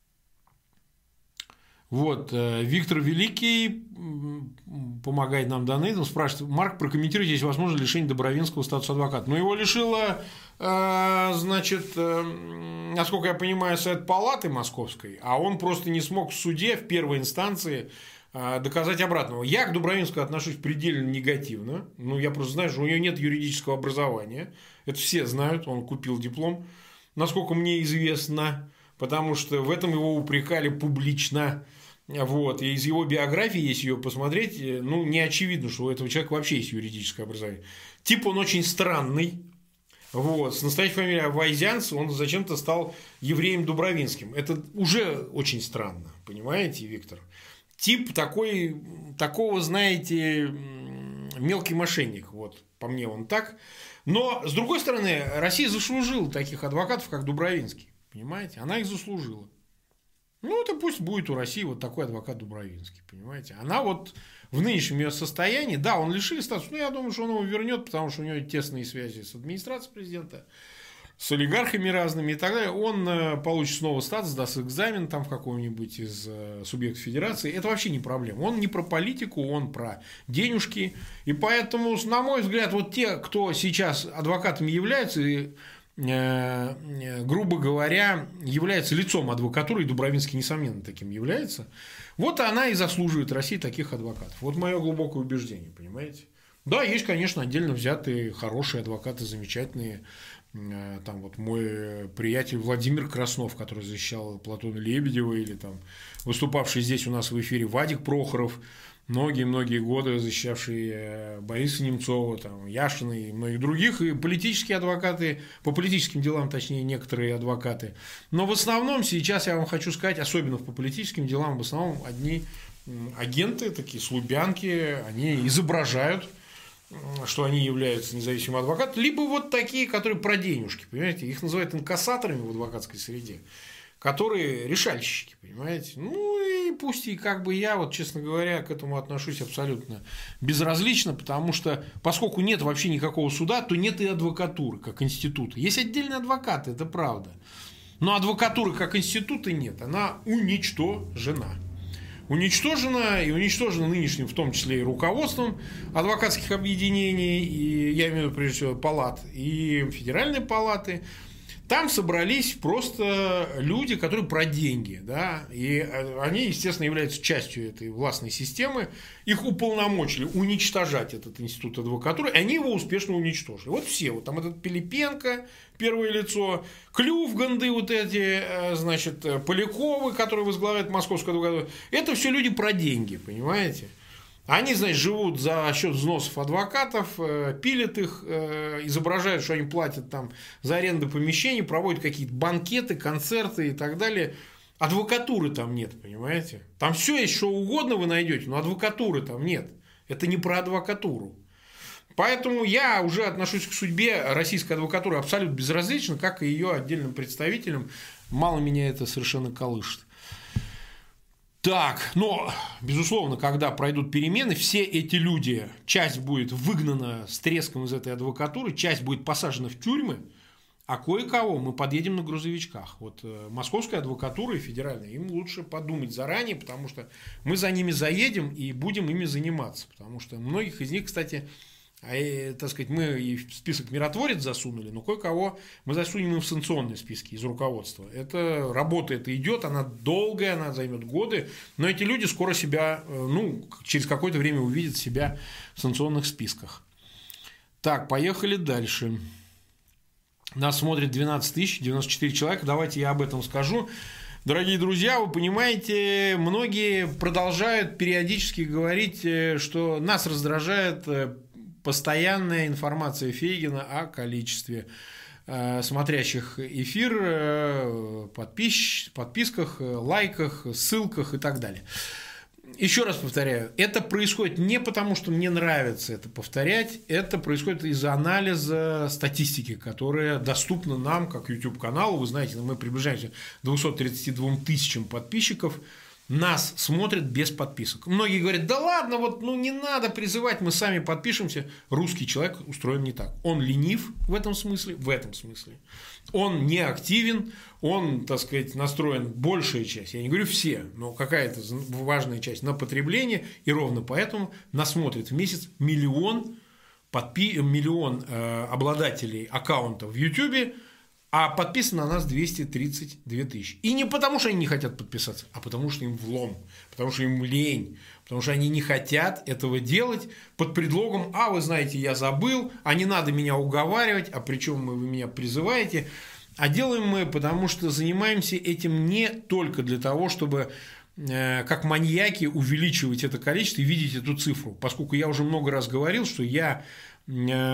Вот. Виктор Великий помогает нам донейтом. Спрашивает: Марк, прокомментируйте, если возможно, лишение Добровинского статуса адвоката. Но его лишило, значит, насколько я понимаю, Совет Палаты Московской, а он просто не смог в суде в первой инстанции доказать обратного. Я к Дубровинскому отношусь предельно негативно. Ну, я просто знаю, что у него нет юридического образования. Это все знают, он купил диплом, насколько мне известно, потому что в этом его упрекали публично. Вот. И из его биографии, если ее посмотреть, ну, не очевидно, что у этого человека вообще есть юридическое образование. Тип он очень странный. Вот. С настоящей фамилией Вайзянц он зачем-то стал евреем Дубровинским. Это уже очень странно, понимаете, Виктор? Тип такого, знаете, мелкий мошенник. Вот, по мне он так. Но, с другой стороны, Россия заслужила таких адвокатов, как Дубровинский. Понимаете? Она их заслужила. Ну, это пусть будет у России вот такой адвокат Дубровинский. Понимаете? Она вот в нынешнем ее состоянии, да, он лишили статуса, но я думаю, что он его вернет, потому что у него тесные связи с администрацией президента, с олигархами разными и так далее. Он получит снова статус, даст экзамен там в каком-нибудь из субъектов федерации. Это вообще не проблема. Он не про политику, он про денежки. И поэтому, на мой взгляд, вот те, кто сейчас адвокатами являются, грубо говоря, является лицом адвокатуры, и Дубровинский, несомненно, таким является, вот она и заслуживает России таких адвокатов. Вот мое глубокое убеждение, понимаете? Да, есть, конечно, отдельно взятые хорошие адвокаты, замечательные. Там вот мой приятель Владимир Краснов, который защищал Платона Лебедева, или там выступавший здесь у нас в эфире Вадик Прохоров, многие-многие годы защищавший Бориса Немцова, там, Яшина и многих других, и политические адвокаты, по политическим делам, точнее, некоторые адвокаты. Но в основном сейчас я вам хочу сказать, особенно по политическим делам, в основном одни агенты, такие слубянки, они изображают, что они являются независимым адвокатом, либо вот такие, которые про денежки, понимаете, их называют инкассаторами в адвокатской среде, которые решальщики, понимаете. Ну, и пусть и как бы я, вот, честно говоря, к этому отношусь абсолютно безразлично, потому что, поскольку нет вообще никакого суда, то нет и адвокатуры как института. Есть отдельные адвокаты, это правда. Но адвокатуры как института нет, она уничтожена. Уничтожена нынешним, в том числе и руководством адвокатских объединений, и я имею в виду, прежде всего, палат, и федеральной палаты. Там собрались просто люди, которые про деньги, да, и они, естественно, являются частью этой властной системы. Их уполномочили уничтожать этот институт адвокатуры, и они его успешно уничтожили. Вот все, вот там этот Пилипенко, первое лицо, Клювганды, вот эти, значит, Поляковы, которые возглавляют московскую адвокатуру, это все люди про деньги, понимаете? Они, значит, живут за счет взносов адвокатов, пилят их, изображают, что они платят там за аренду помещений, проводят какие-то банкеты, концерты и так далее. Адвокатуры там нет, понимаете? Там все есть, что угодно вы найдете, но адвокатуры там нет. Это не про адвокатуру. Поэтому я уже отношусь к судьбе российской адвокатуры абсолютно безразлично, как и ее отдельным представителям. Мало меня это совершенно колышет. Так, но, безусловно, когда пройдут перемены, все эти люди, часть будет выгнана с треском из этой адвокатуры, часть будет посажена в тюрьмы, а кое-кого мы подъедем на грузовичках. Вот московская адвокатура и федеральная, им лучше подумать заранее, потому что мы за ними заедем и будем ими заниматься. Потому что многих из них, кстати, Так сказать, мы и в список миротворец засунули, но кое-кого мы засунем и в санкционные списки из руководства. Это работа, это идет, она долгая, она займет годы, но эти люди скоро себя, через какое-то время увидят себя в санкционных списках. Так, поехали дальше. Нас смотрит 12 тысяч, 94 человека. Давайте я об этом скажу. Дорогие друзья, вы понимаете, многие продолжают периодически говорить, что нас раздражает постоянная информация Фейгина о количестве смотрящих эфир, подписках, лайках, ссылках и так далее. Еще раз повторяю, это происходит не потому, что мне нравится это повторять, это происходит из-за анализа статистики, которая доступна нам, как YouTube-каналу. Вы знаете, мы приближаемся к 232 тысячам подписчиков. Нас смотрят без подписок. Многие говорят, да ладно, не надо призывать, мы сами подпишемся. Русский человек устроен не так. Он ленив в этом смысле. Он не активен, он, так сказать, настроен большая часть, я не говорю все, но какая-то важная часть на потребление, и ровно поэтому нас смотрит в месяц миллион обладателей аккаунтов в YouTube, а подписано на нас 232 тысячи. И не потому, что они не хотят подписаться, а потому, что им влом, потому что им лень, потому что они не хотят этого делать под предлогом, вы знаете, я забыл, а не надо меня уговаривать, а причем вы меня призываете. А делаем мы, потому что занимаемся этим не только для того, чтобы как маньяки увеличивать это количество и видеть эту цифру. Поскольку я уже много раз говорил, что я у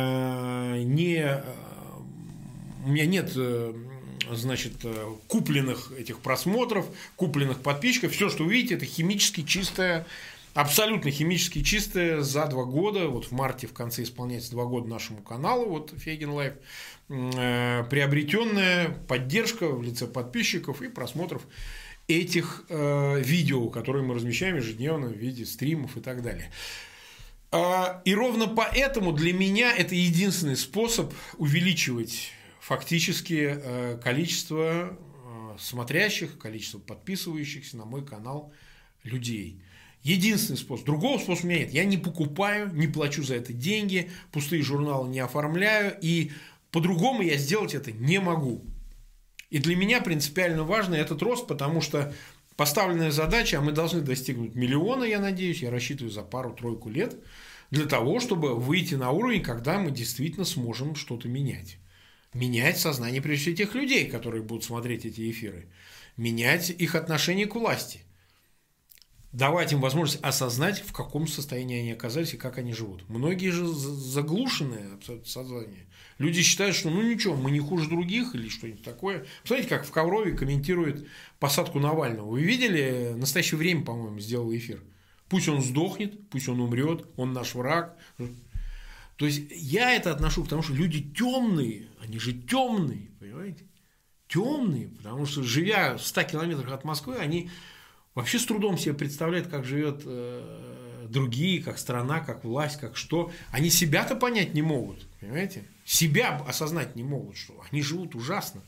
меня нет, значит, купленных этих просмотров, купленных подписчиков. Все, что вы видите, это химически чистое, абсолютно химически чистое за 2 года. Вот в марте в конце исполняется 2 года нашему каналу, Фейгин Лайф, приобретенная поддержка в лице подписчиков и просмотров этих видео, которые мы размещаем ежедневно в виде стримов и так далее. И ровно поэтому для меня это единственный способ увеличивать фактически количество смотрящих, количество подписывающихся на мой канал людей. Единственный способ. Другого способа у меня нет. Я не покупаю, не плачу за это деньги, пустые журналы не оформляю, и по-другому я сделать это не могу. И для меня принципиально важно этот рост, потому что поставленная задача, а мы должны достигнуть миллиона, я надеюсь, я рассчитываю за пару-тройку лет, для того, чтобы выйти на уровень, когда мы действительно сможем что-то менять. Менять сознание, прежде всего, тех людей, которые будут смотреть эти эфиры. Менять их отношение к власти. Давать им возможность осознать, в каком состоянии они оказались и как они живут. Многие же заглушенные абсолютно сознание. Люди считают, что ничего, мы не хуже других или что-нибудь такое. Посмотрите, как в Коврове комментирует посадку Навального. Вы видели? В настоящее время, по-моему, сделал эфир. Пусть он сдохнет, пусть он умрет, он наш враг. То есть я это отношу к тому, что люди темные, они же темные, понимаете? Темные, потому что, живя в 100 километрах от Москвы, они вообще с трудом себе представляют, как живет другие, как страна, как власть, как что. Они себя-то понять не могут, понимаете? Себя осознать не могут, что они живут ужасно.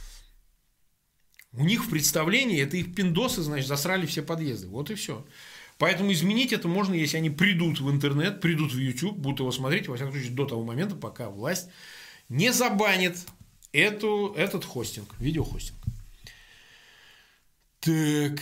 У них в представлении это их пиндосы, значит, засрали все подъезды. Вот и все. Поэтому изменить это можно, если они придут в интернет, придут в YouTube, будут его смотреть, во всяком случае, до того момента, пока власть не забанит этот хостинг, видеохостинг. Так.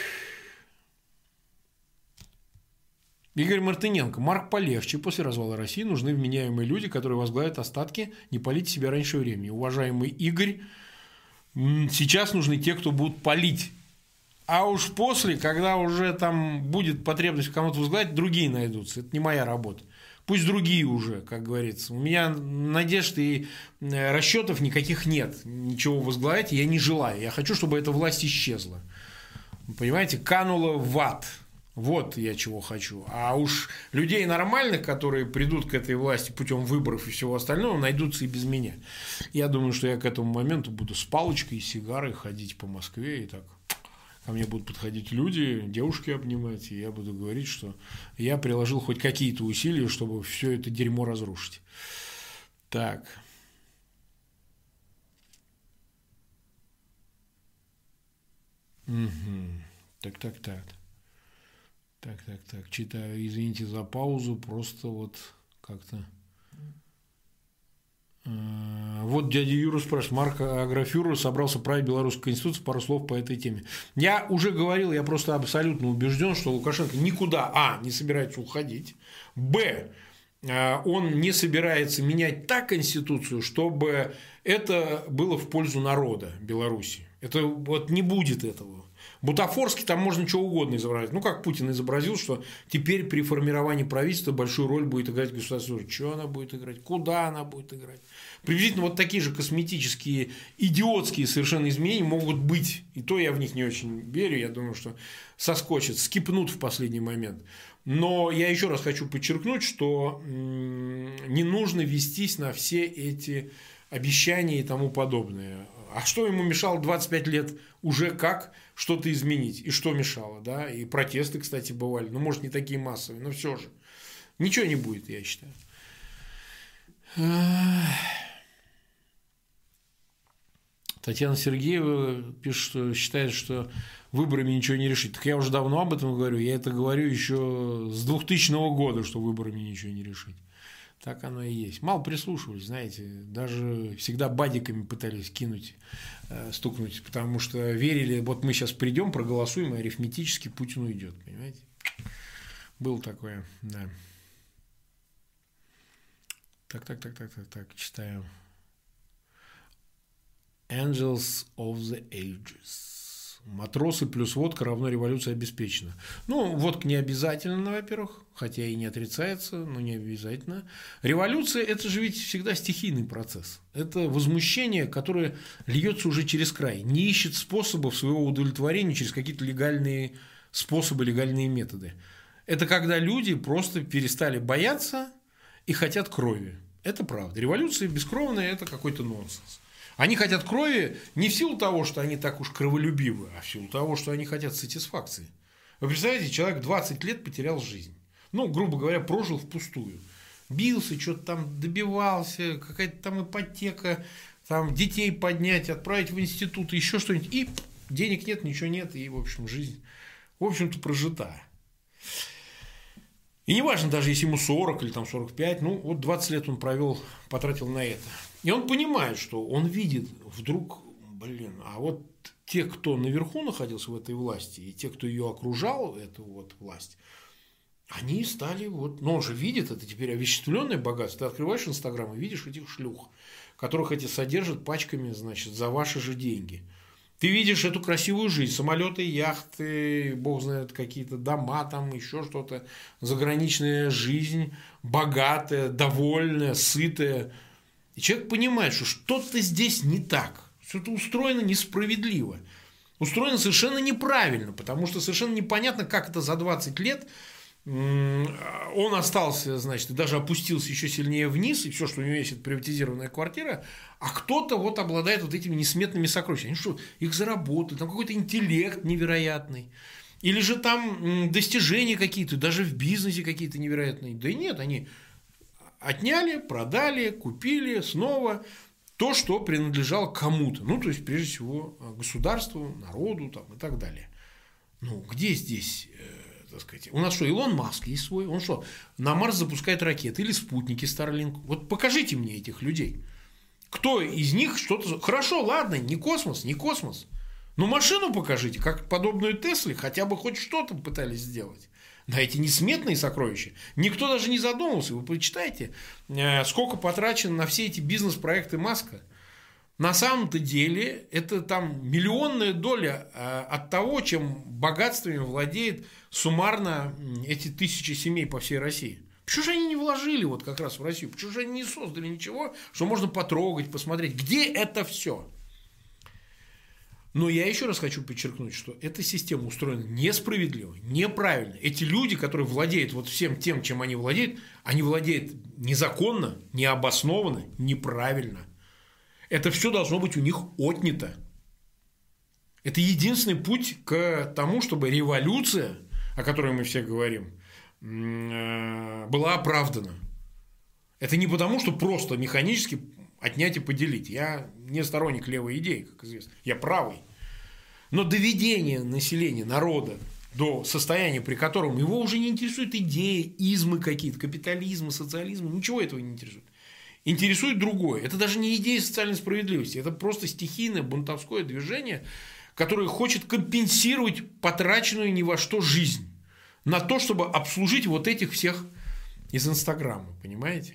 Игорь Мартыненко. Марк, полегче. После развала России нужны вменяемые люди, которые возглавят остатки. Не палите себя раньше времени. Уважаемый Игорь, сейчас нужны те, кто будут палить. А уж после, когда уже там будет потребность кому-то возглавить, другие найдутся. Это не моя работа. Пусть другие уже, как говорится. У меня надежд и расчетов никаких нет. Ничего возглавить я не желаю. Я хочу, чтобы эта власть исчезла. Понимаете, канула в ад. Вот я чего хочу. А уж людей нормальных, которые придут к этой власти путем выборов и всего остального, найдутся и без меня. Я думаю, что я к этому моменту буду с палочкой и сигарой ходить по Москве и так. Ко мне будут подходить люди, девушки обнимать, и я буду говорить, что я приложил хоть какие-то усилия, чтобы все это дерьмо разрушить. Так. Угу. Так. Читаю. Извините за паузу, просто вот как-то Вот дядя Юра спрашивает, Марк Аграфюрер собрался править белорусскую конституцию, пару слов по этой теме. Я уже говорил, я просто абсолютно убежден, что Лукашенко никуда, не собирается уходить, он не собирается менять так конституцию, чтобы это было в пользу народа Беларуси. Это вот не будет этого. Бутафорский там можно что угодно изобразить. Ну, как Путин изобразил, что теперь при формировании правительства большую роль будет играть государство. Что она будет играть? Куда она будет играть? Приблизительно вот такие же косметические, идиотские совершенно изменения могут быть. И то я в них не очень верю. Я думаю, что соскочат, скипнут в последний момент. Но я еще раз хочу подчеркнуть, что не нужно вестись на все эти обещания и тому подобное. А что ему мешало 25 лет уже как что-то изменить? И что мешало? Да? И протесты, кстати, бывали. Ну, может, не такие массовые, но все же. Ничего не будет, я считаю. Татьяна Сергеева пишет, что считает, что выборами ничего не решить. Так я уже давно об этом говорю. Я это говорю еще с 2000 года, что выборами ничего не решить. Так оно и есть. Мало прислушивались, знаете. Даже всегда бадиками пытались кинуть, стукнуть. Потому что верили, вот мы сейчас придем, проголосуем, и арифметически Путин уйдет. Понимаете? Было такое, да. Так, читаем. Angels of the Ages. Матросы плюс водка равно революция обеспечена. Ну, водка не обязательно, во-первых, хотя и не отрицается, но не обязательно. Революция – это же ведь всегда стихийный процесс. Это возмущение, которое льется уже через край, не ищет способов своего удовлетворения через какие-то легальные способы, легальные методы. Это когда люди просто перестали бояться и хотят крови. Это правда. Революция бескровная – это какой-то нонсенс. Они хотят крови не в силу того, что они так уж кроволюбивы, а в силу того, что они хотят сатисфакции. Вы представляете, человек 20 лет потерял жизнь. Ну, грубо говоря, прожил впустую. Бился, что-то там добивался, какая-то там ипотека, там детей поднять, отправить в институт, еще что-нибудь. И денег нет, ничего нет, и, в общем, жизнь, в общем-то, прожита. И неважно, даже если ему 40 или там 45, ну, вот 20 лет он потратил на это. И он понимает, что он видит вдруг, а вот те, кто наверху находился в этой власти, и те, кто ее окружал, эту вот власть, они стали ну, он же видит, это теперь овеществленное богатство. Ты открываешь Инстаграм и видишь этих шлюх, которых эти содержат пачками, значит, за ваши же деньги. Ты видишь эту красивую жизнь, самолеты, яхты, бог знает, какие-то дома, там еще что-то, заграничная жизнь, богатая, довольная, сытая. И человек понимает, что что-то здесь не так, что-то устроено несправедливо, устроено совершенно неправильно, потому что совершенно непонятно, как это за 20 лет он остался, значит, и даже опустился еще сильнее вниз, и все, что у него есть, это приватизированная квартира, а кто-то вот обладает вот этими несметными сокровищами. Они что, их заработали, там какой-то интеллект невероятный, или же там достижения какие-то, даже в бизнесе какие-то невероятные. Да и нет, они отняли, продали, купили снова то, что принадлежало кому-то. Ну, то есть, прежде всего, государству, народу там, и так далее. Ну, где здесь, так сказать, у нас что, Илон Маск есть свой? Он что, на Марс запускает ракеты или спутники Starlink? Вот покажите мне этих людей. Кто из них что-то... Хорошо, ладно, не космос. Но машину покажите, как подобную Тесле, хотя бы хоть что-то пытались сделать. На эти несметные сокровища никто даже не задумывался. Вы почитайте, сколько потрачено на все эти бизнес-проекты Маска. На самом-то деле это там миллионная доля от того, чем богатствами владеет суммарно эти тысячи семей по всей России. Почему же они не вложили вот как раз в Россию? Почему же они не создали ничего, что можно потрогать, посмотреть? Где это все? Но я еще раз хочу подчеркнуть, что эта система устроена несправедливо, неправильно. Эти люди, которые владеют вот всем тем, чем они владеют незаконно, необоснованно, неправильно. Это все должно быть у них отнято. Это единственный путь к тому, чтобы революция, о которой мы все говорим, была оправдана. Это не потому, что просто механически отнять и поделить. Я не сторонник левой идеи, как известно. Я правый. Но доведение населения, народа до состояния, при котором его уже не интересуют идеи, измы какие-то, капитализма, социализма, ничего этого не интересует. интересует другое. Это даже не идея социальной справедливости. Это просто стихийное бунтовское движение, которое хочет компенсировать потраченную ни во что жизнь на то, чтобы обслужить вот этих всех из Инстаграма. Понимаете?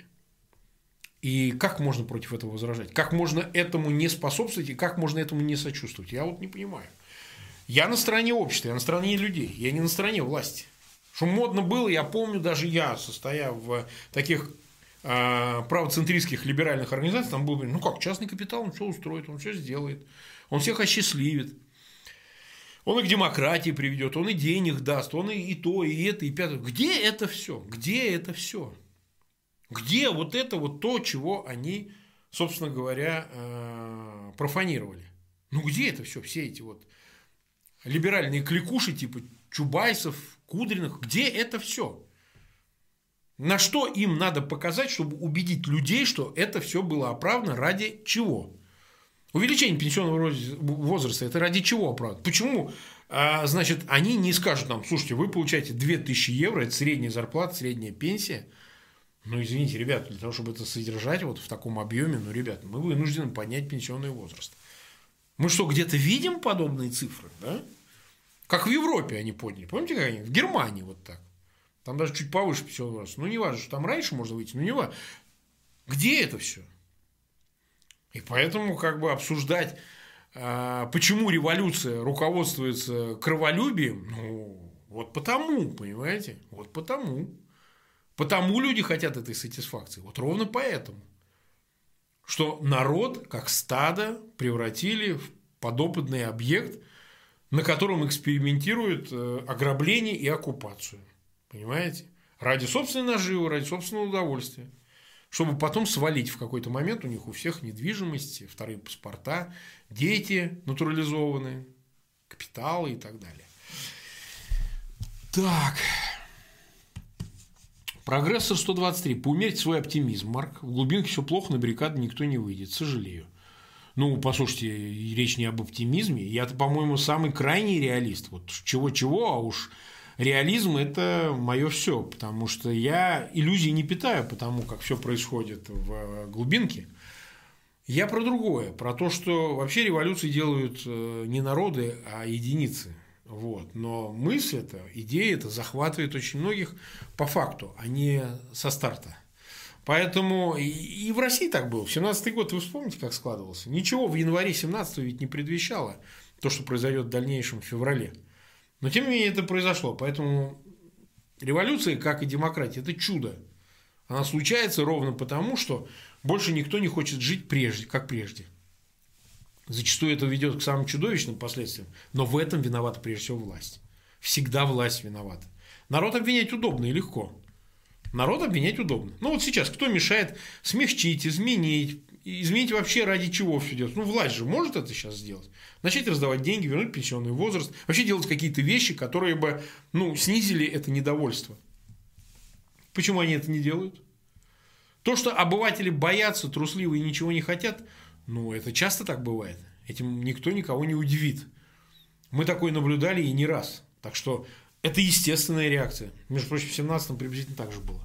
И как можно против этого возражать? Как можно этому не способствовать и как можно этому не сочувствовать? Я вот не понимаю. Я на стороне общества, я на стороне людей, я не на стороне власти. Что модно было, я помню, даже я, состоя в таких правоцентристских либеральных организациях, там был, ну как, частный капитал, он все устроит, он все сделает, он всех осчастливит, он и к демократии приведет, он и денег даст, он и то, и это, и пятое. Где это все? Где это все? Где вот это вот то, чего они, собственно говоря, профанировали? Ну где это все? Все эти вот либеральные кликуши типа Чубайсов, Кудриных, где это все? На что им надо показать, чтобы убедить людей, что это все было оправдано ради чего? Увеличение пенсионного возраста – это ради чего оправдано? Почему, значит, они не скажут нам, слушайте, вы получаете 2000 евро, это средняя зарплата, средняя пенсия. Ну, извините, ребята, для того, чтобы это содержать вот в таком объеме, ну, ребята, мы вынуждены поднять пенсионный возраст. Мы что, где-то видим подобные цифры, да? Как в Европе они подняли. Помните, как они? В Германии вот так. Там даже чуть повыше пенсионный возраст. Ну, не важно, что там раньше можно выйти, но не важно. Где это все? И поэтому как бы обсуждать, почему революция руководствуется кроволюбием, ну, вот потому, понимаете? Вот потому. Потому люди хотят этой сатисфакции. Вот ровно поэтому. Что народ, как стадо, превратили в подопытный объект, на котором экспериментируют ограбление и оккупацию. Понимаете? Ради собственной наживы, ради собственного удовольствия. Чтобы потом свалить в какой-то момент, у них у всех недвижимость, вторые паспорта, дети натурализованные, капиталы и так далее. Так. Прогрессор 123. Поумерьте свой оптимизм, Марк. В глубинке все плохо, на баррикады никто не выйдет. Сожалею. Ну, послушайте, речь не об оптимизме. Я-то, по-моему, самый крайний реалист. Вот чего-чего, а уж реализм – это мое все. Потому что я иллюзий не питаю, потому как все происходит в глубинке. Я про другое. Про то, что вообще революции делают не народы, а единицы. Вот. Но мысль эта, идея эта захватывает очень многих по факту, а не со старта. Поэтому и в России так было. В 17-й год вы вспомните, как складывался. Ничего в январе 17-го ведь не предвещало то, что произойдет в дальнейшем в феврале. Но тем не менее это произошло. Поэтому революция, как и демократия, это чудо. Она случается ровно потому, что больше никто не хочет жить прежде, как прежде. Зачастую это ведет к самым чудовищным последствиям, но в этом виновата прежде всего власть. Всегда власть виновата. Народ обвинять удобно и легко. Народ обвинять удобно. Ну вот сейчас кто мешает смягчить, изменить вообще ради чего все делать? Ну власть же может это сейчас сделать. Начать раздавать деньги, вернуть пенсионный возраст. Вообще делать какие-то вещи, которые бы снизили это недовольство. Почему они это не делают? То, что обыватели боятся, трусливы и ничего не хотят, это часто так бывает. Этим никто никого не удивит. Мы такое наблюдали и не раз. Так что это естественная реакция. Между прочим, в 17-м приблизительно так же было.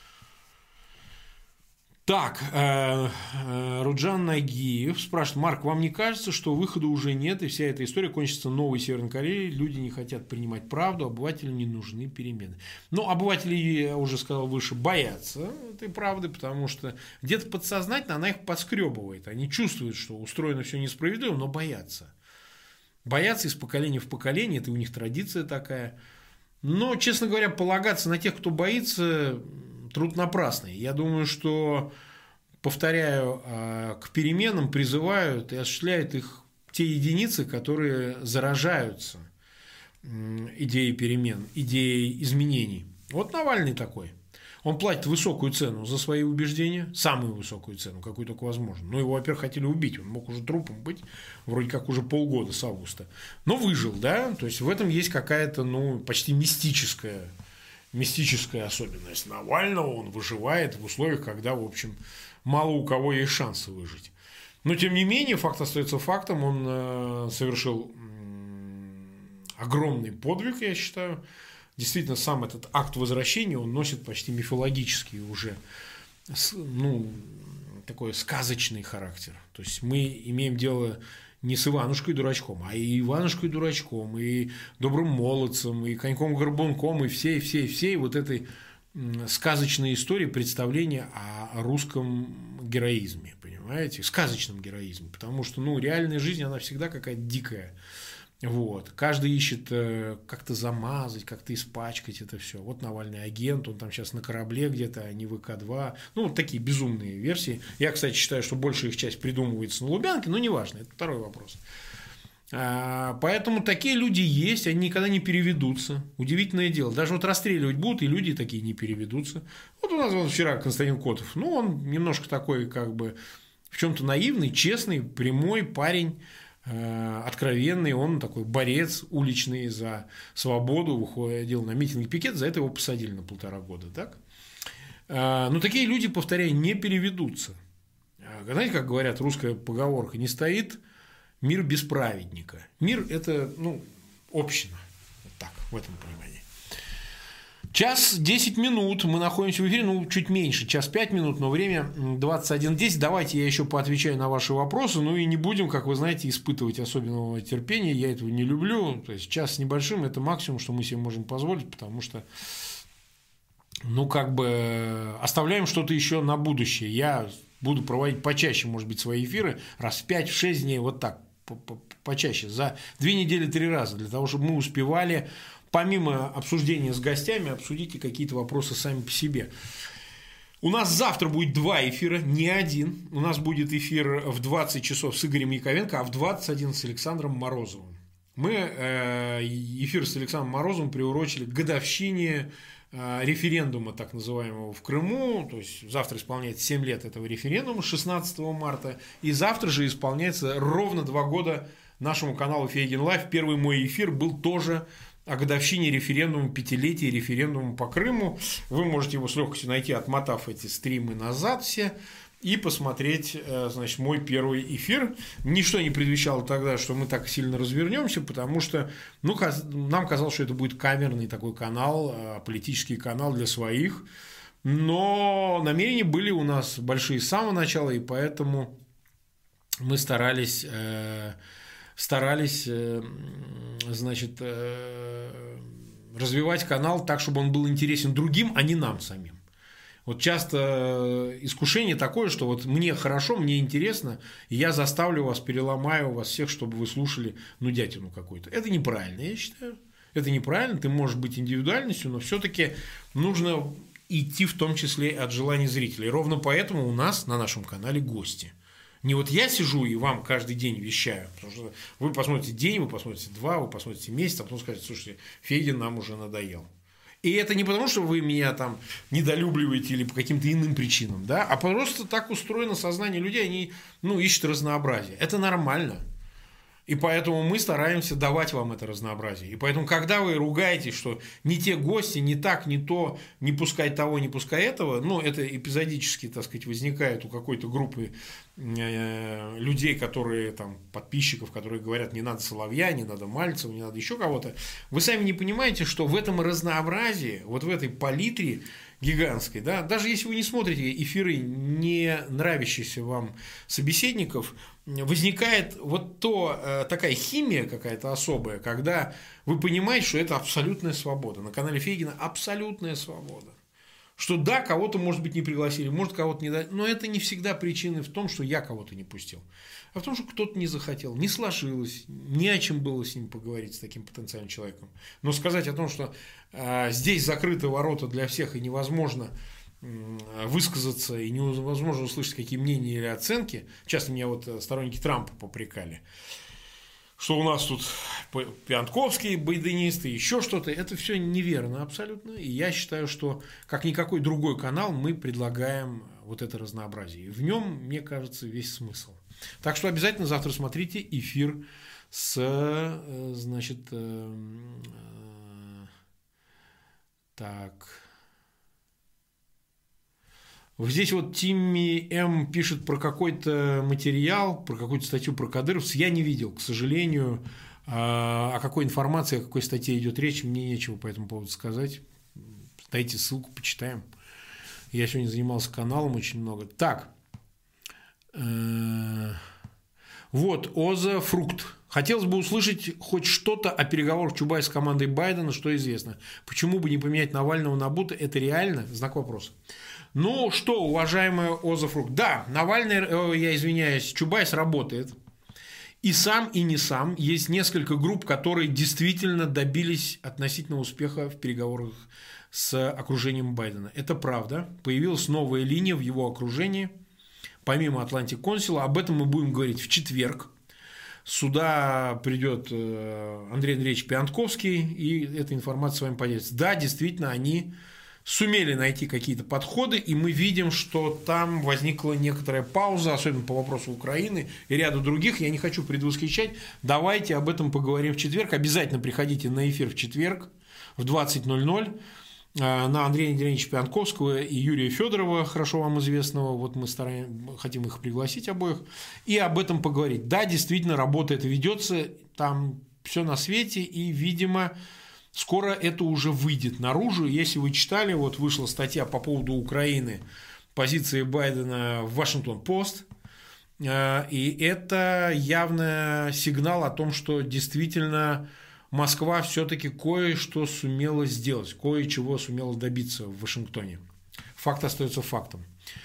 Так, Руджан Нагиев спрашивает: Марк, вам не кажется, что выхода уже нет, и вся эта история кончится новой Северной Кореей? Люди не хотят принимать правду, обывателям не нужны перемены. Обыватели, я уже сказал выше, боятся этой правды, потому что где-то подсознательно она их подскребывает. Они чувствуют, что устроено все несправедливо, но боятся. Боятся из поколения в поколение, это у них традиция такая. Но, честно говоря, полагаться на тех, кто боится, труд напрасный. Я думаю, что, повторяю, к переменам призывают и осуществляют их те единицы, которые заражаются идеей перемен, идеей изменений. Вот Навальный такой. Он платит высокую цену за свои убеждения, самую высокую цену, какую только возможно. Но его, во-первых, хотели убить, он мог уже трупом быть, вроде как уже полгода с августа. Но выжил, да, то есть в этом есть какая-то, почти мистическая особенность Навального. Он выживает в условиях, когда, в общем, мало у кого есть шансы выжить. Но, тем не менее, факт остается фактом. Он совершил огромный подвиг, я считаю. Действительно, сам этот акт возвращения, он носит почти мифологический уже ну, такой сказочный характер. То есть мы имеем дело не с Иванушкой дурачком, а и Иванушкой дурачком, и добрым молодцем, и коньком-горбунком, и всей вот этой сказочной истории представления о русском героизме, понимаете, сказочном героизме, потому что, ну, реальная жизнь, она всегда какая-то дикая. Вот. Каждый ищет как-то замазать, как-то испачкать это все. Вот Навальный агент, он там сейчас на корабле где-то, а не ВК-2. Ну, вот такие безумные версии. Я, кстати, считаю, что большая их часть придумывается на Лубянке, но неважно, это второй вопрос. Поэтому такие люди есть, они никогда не переведутся. Удивительное дело. Даже вот расстреливать будут, и люди такие не переведутся. Вот у нас вот вчера Константин Котов. Ну, он немножко такой, как бы, в чем-то наивный, честный, прямой парень. Откровенный, он такой борец уличный за свободу, выходил на митинг и пикет, за это его посадили на 1,5 года, так? Но такие люди, повторяю, не переведутся. Знаете, как говорят, русская поговорка: не стоит мир без праведника. Мир – это, ну, община, вот так, в этом понимании. 1:10 мы находимся в эфире, ну, чуть меньше, 1:05, но время 21:10. Давайте я еще поотвечаю на ваши вопросы, ну и не будем, как вы знаете, испытывать особенного терпения, я этого не люблю, то есть 1 с небольшим – это максимум, что мы себе можем позволить, потому что, ну, как бы оставляем что-то еще на будущее. Я буду проводить почаще, может быть, свои эфиры, раз в 5-6 дней, вот так, почаще, за 2 недели 3 раза, для того, чтобы мы успевали, помимо обсуждения с гостями, обсудите какие-то вопросы сами по себе. У нас завтра будет 2 эфира, не один. У нас будет эфир в 20 часов с Игорем Яковенко, а в 21 с Александром Морозовым. Мы эфир с Александром Морозовым приурочили к годовщине референдума, так называемого, в Крыму. То есть завтра исполняется 7 лет этого референдума, 16 марта. И завтра же исполняется ровно 2 года нашему каналу Фейгин Лайв. Первый мой эфир был тоже о годовщине референдума, 5-летия референдума по Крыму. Вы можете его с легкостью найти, отмотав эти стримы назад все, и посмотреть, значит, мой первый эфир. Ничто не предвещало тогда, что мы так сильно развернемся, потому что, ну, нам казалось, что это будет камерный такой канал, политический канал для своих. Но намерения были у нас большие с самого начала, и поэтому мы старались, значит, развивать канал так, чтобы он был интересен другим, а не нам самим. Вот часто искушение такое, что вот мне хорошо, мне интересно, и я заставлю вас, переломаю вас всех, чтобы вы слушали нудятину какую-то. Это неправильно, я считаю. Это неправильно, ты можешь быть индивидуальностью, но все-таки нужно идти в том числе от желаний зрителей. Ровно поэтому у нас на нашем канале гости. Не вот я сижу и вам каждый день вещаю, потому что вы посмотрите день, вы посмотрите 2, вы посмотрите месяц, а потом скажете: слушайте, Фейгин нам уже надоел. И это не потому, что вы меня там недолюбливаете или по каким-то иным причинам, да, а просто так устроено сознание людей, они, ну, ищут разнообразие. Это нормально. И поэтому мы стараемся давать вам это разнообразие. И поэтому, когда вы ругаетесь, что не те гости, не так, не то, не пускай того, не пускай этого, ну, это эпизодически, так сказать, возникает у какой-то группы людей, которые, там, подписчиков, которые говорят: не надо Соловья, не надо Мальцева, не надо еще кого-то. Вы сами не понимаете, что в этом разнообразии, вот в этой палитре гигантской, да, даже если вы не смотрите эфиры не нравящихся вам собеседников, возникает вот такая химия какая-то особая, когда вы понимаете, что это абсолютная свобода. На канале Фейгина абсолютная свобода. Что да, кого-то, может быть, не пригласили, может, кого-то не дали, но это не всегда причина в том, что я кого-то не пустил, а в том, что кто-то не захотел, не сложилось, не о чем было с ним поговорить, с таким потенциальным человеком. Но сказать о том, что здесь закрыты ворота для всех и невозможно высказаться, и невозможно услышать какие мнения или оценки. Часто меня вот сторонники Трампа попрекали, что у нас тут пиантковские байденисты, еще что-то. Это все неверно абсолютно. И я считаю, что как никакой другой канал мы предлагаем вот это разнообразие. И в нем, мне кажется, весь смысл. Так что обязательно завтра смотрите эфир с, значит, так. Здесь вот Тимми М. пишет про какой-то материал, про какую-то статью про кадыровцев. Я не видел, к сожалению, о какой информации, о какой статье идет речь. Мне нечего по этому поводу сказать. Дайте ссылку, почитаем. Я сегодня занимался каналом очень много. Так. Вот, Оза Фрукт. Хотелось бы услышать хоть что-то о переговорах Чубайса с командой Байдена, что известно. Почему бы не поменять Навального на Бута? Это реально? Знак вопроса. Ну что, уважаемая Оза Фрукт. Да, Навальный, я извиняюсь, Чубайс работает. И сам, и не сам. Есть несколько групп, которые действительно добились относительного успеха в переговорах с окружением Байдена. Это правда. Появилась новая линия в его окружении. Помимо Атлантик Консила, об этом мы будем говорить в четверг. Сюда придет Андрей Андреевич Пиантковский, и эта информация с вами поделится. Да, действительно, они сумели найти какие-то подходы, и мы видим, что там возникла некоторая пауза, особенно по вопросу Украины и ряду других. Я не хочу предвосхищать. Давайте об этом поговорим в четверг. Обязательно приходите на эфир в четверг в 20:00. На Андрея Андреевича Пиантковского и Юрия Федорова, хорошо вам известного, вот мы хотим их пригласить обоих, и об этом поговорить. Да, действительно, работа эта ведется, там все на свете, и, видимо, скоро это уже выйдет наружу. Если вы читали, вот вышла статья по поводу Украины, позиции Байдена в Вашингтон-Пост, и это явный сигнал о том, что действительно Москва все-таки кое-что сумела сделать, кое-чего сумела добиться в Вашингтоне. Факт остается фактом.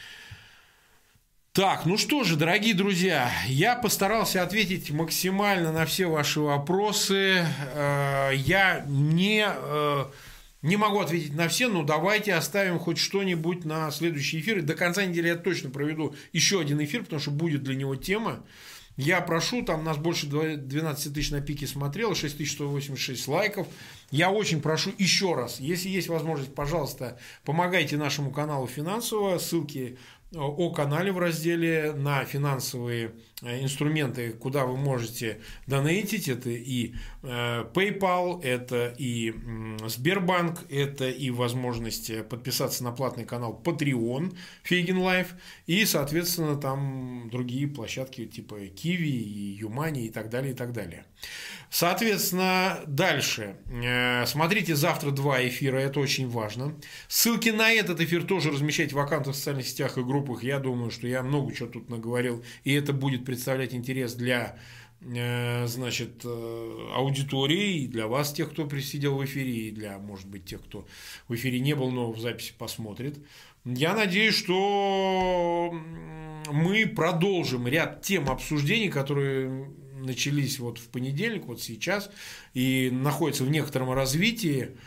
Так, ну что же, дорогие друзья, я постарался ответить максимально на все ваши вопросы. Я не могу ответить на все, но давайте оставим хоть что-нибудь на следующий эфир. И до конца недели я точно проведу еще один эфир, потому что будет для него тема. Я прошу, там нас больше 12 тысяч на пике смотрело, 6186 лайков. Я очень прошу еще раз, если есть возможность, пожалуйста, помогайте нашему каналу финансово. Ссылки о канале в разделе на финансовые инструменты, куда вы можете донейтить. Это и PayPal, это и Сбербанк, это и возможность подписаться на платный канал Patreon Фейгин Лайф, и, соответственно, там другие площадки типа Kiwi и Юмани и так далее, и так далее. Соответственно, дальше. Смотрите завтра 2 эфира, это очень важно. Ссылки на этот эфир тоже размещайте в аккаунтах в социальных сетях и группах. Я думаю, что я много чего тут наговорил, и это будет представлять интерес для, значит, аудитории, и для вас, тех, кто присидел в эфире, и для, может быть, тех, кто в эфире не был, но в записи посмотрит. Я надеюсь, что мы продолжим ряд тем обсуждений, которые начались вот в понедельник, вот сейчас, и находятся в некотором развитии.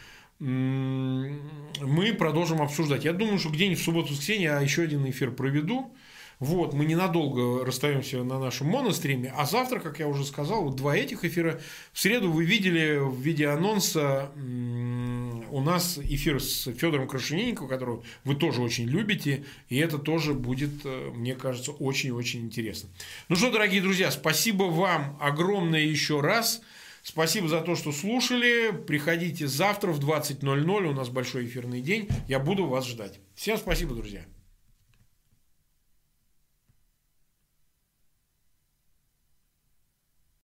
Мы продолжим обсуждать. Я думаю, что где-нибудь в субботу-воскресенье я еще один эфир проведу. Вот, мы ненадолго расстаемся на нашем моностриме, а завтра, как я уже сказал, вот 2 этих эфира. В среду вы видели в виде анонса у нас эфир с Федором Крашенинниковым, которого вы тоже очень любите, и это тоже будет, мне кажется, очень-очень интересно. Ну что, дорогие друзья, спасибо вам огромное еще раз. Спасибо за то, что слушали. Приходите завтра в 20:00, у нас большой эфирный день. Я буду вас ждать. Всем спасибо, друзья.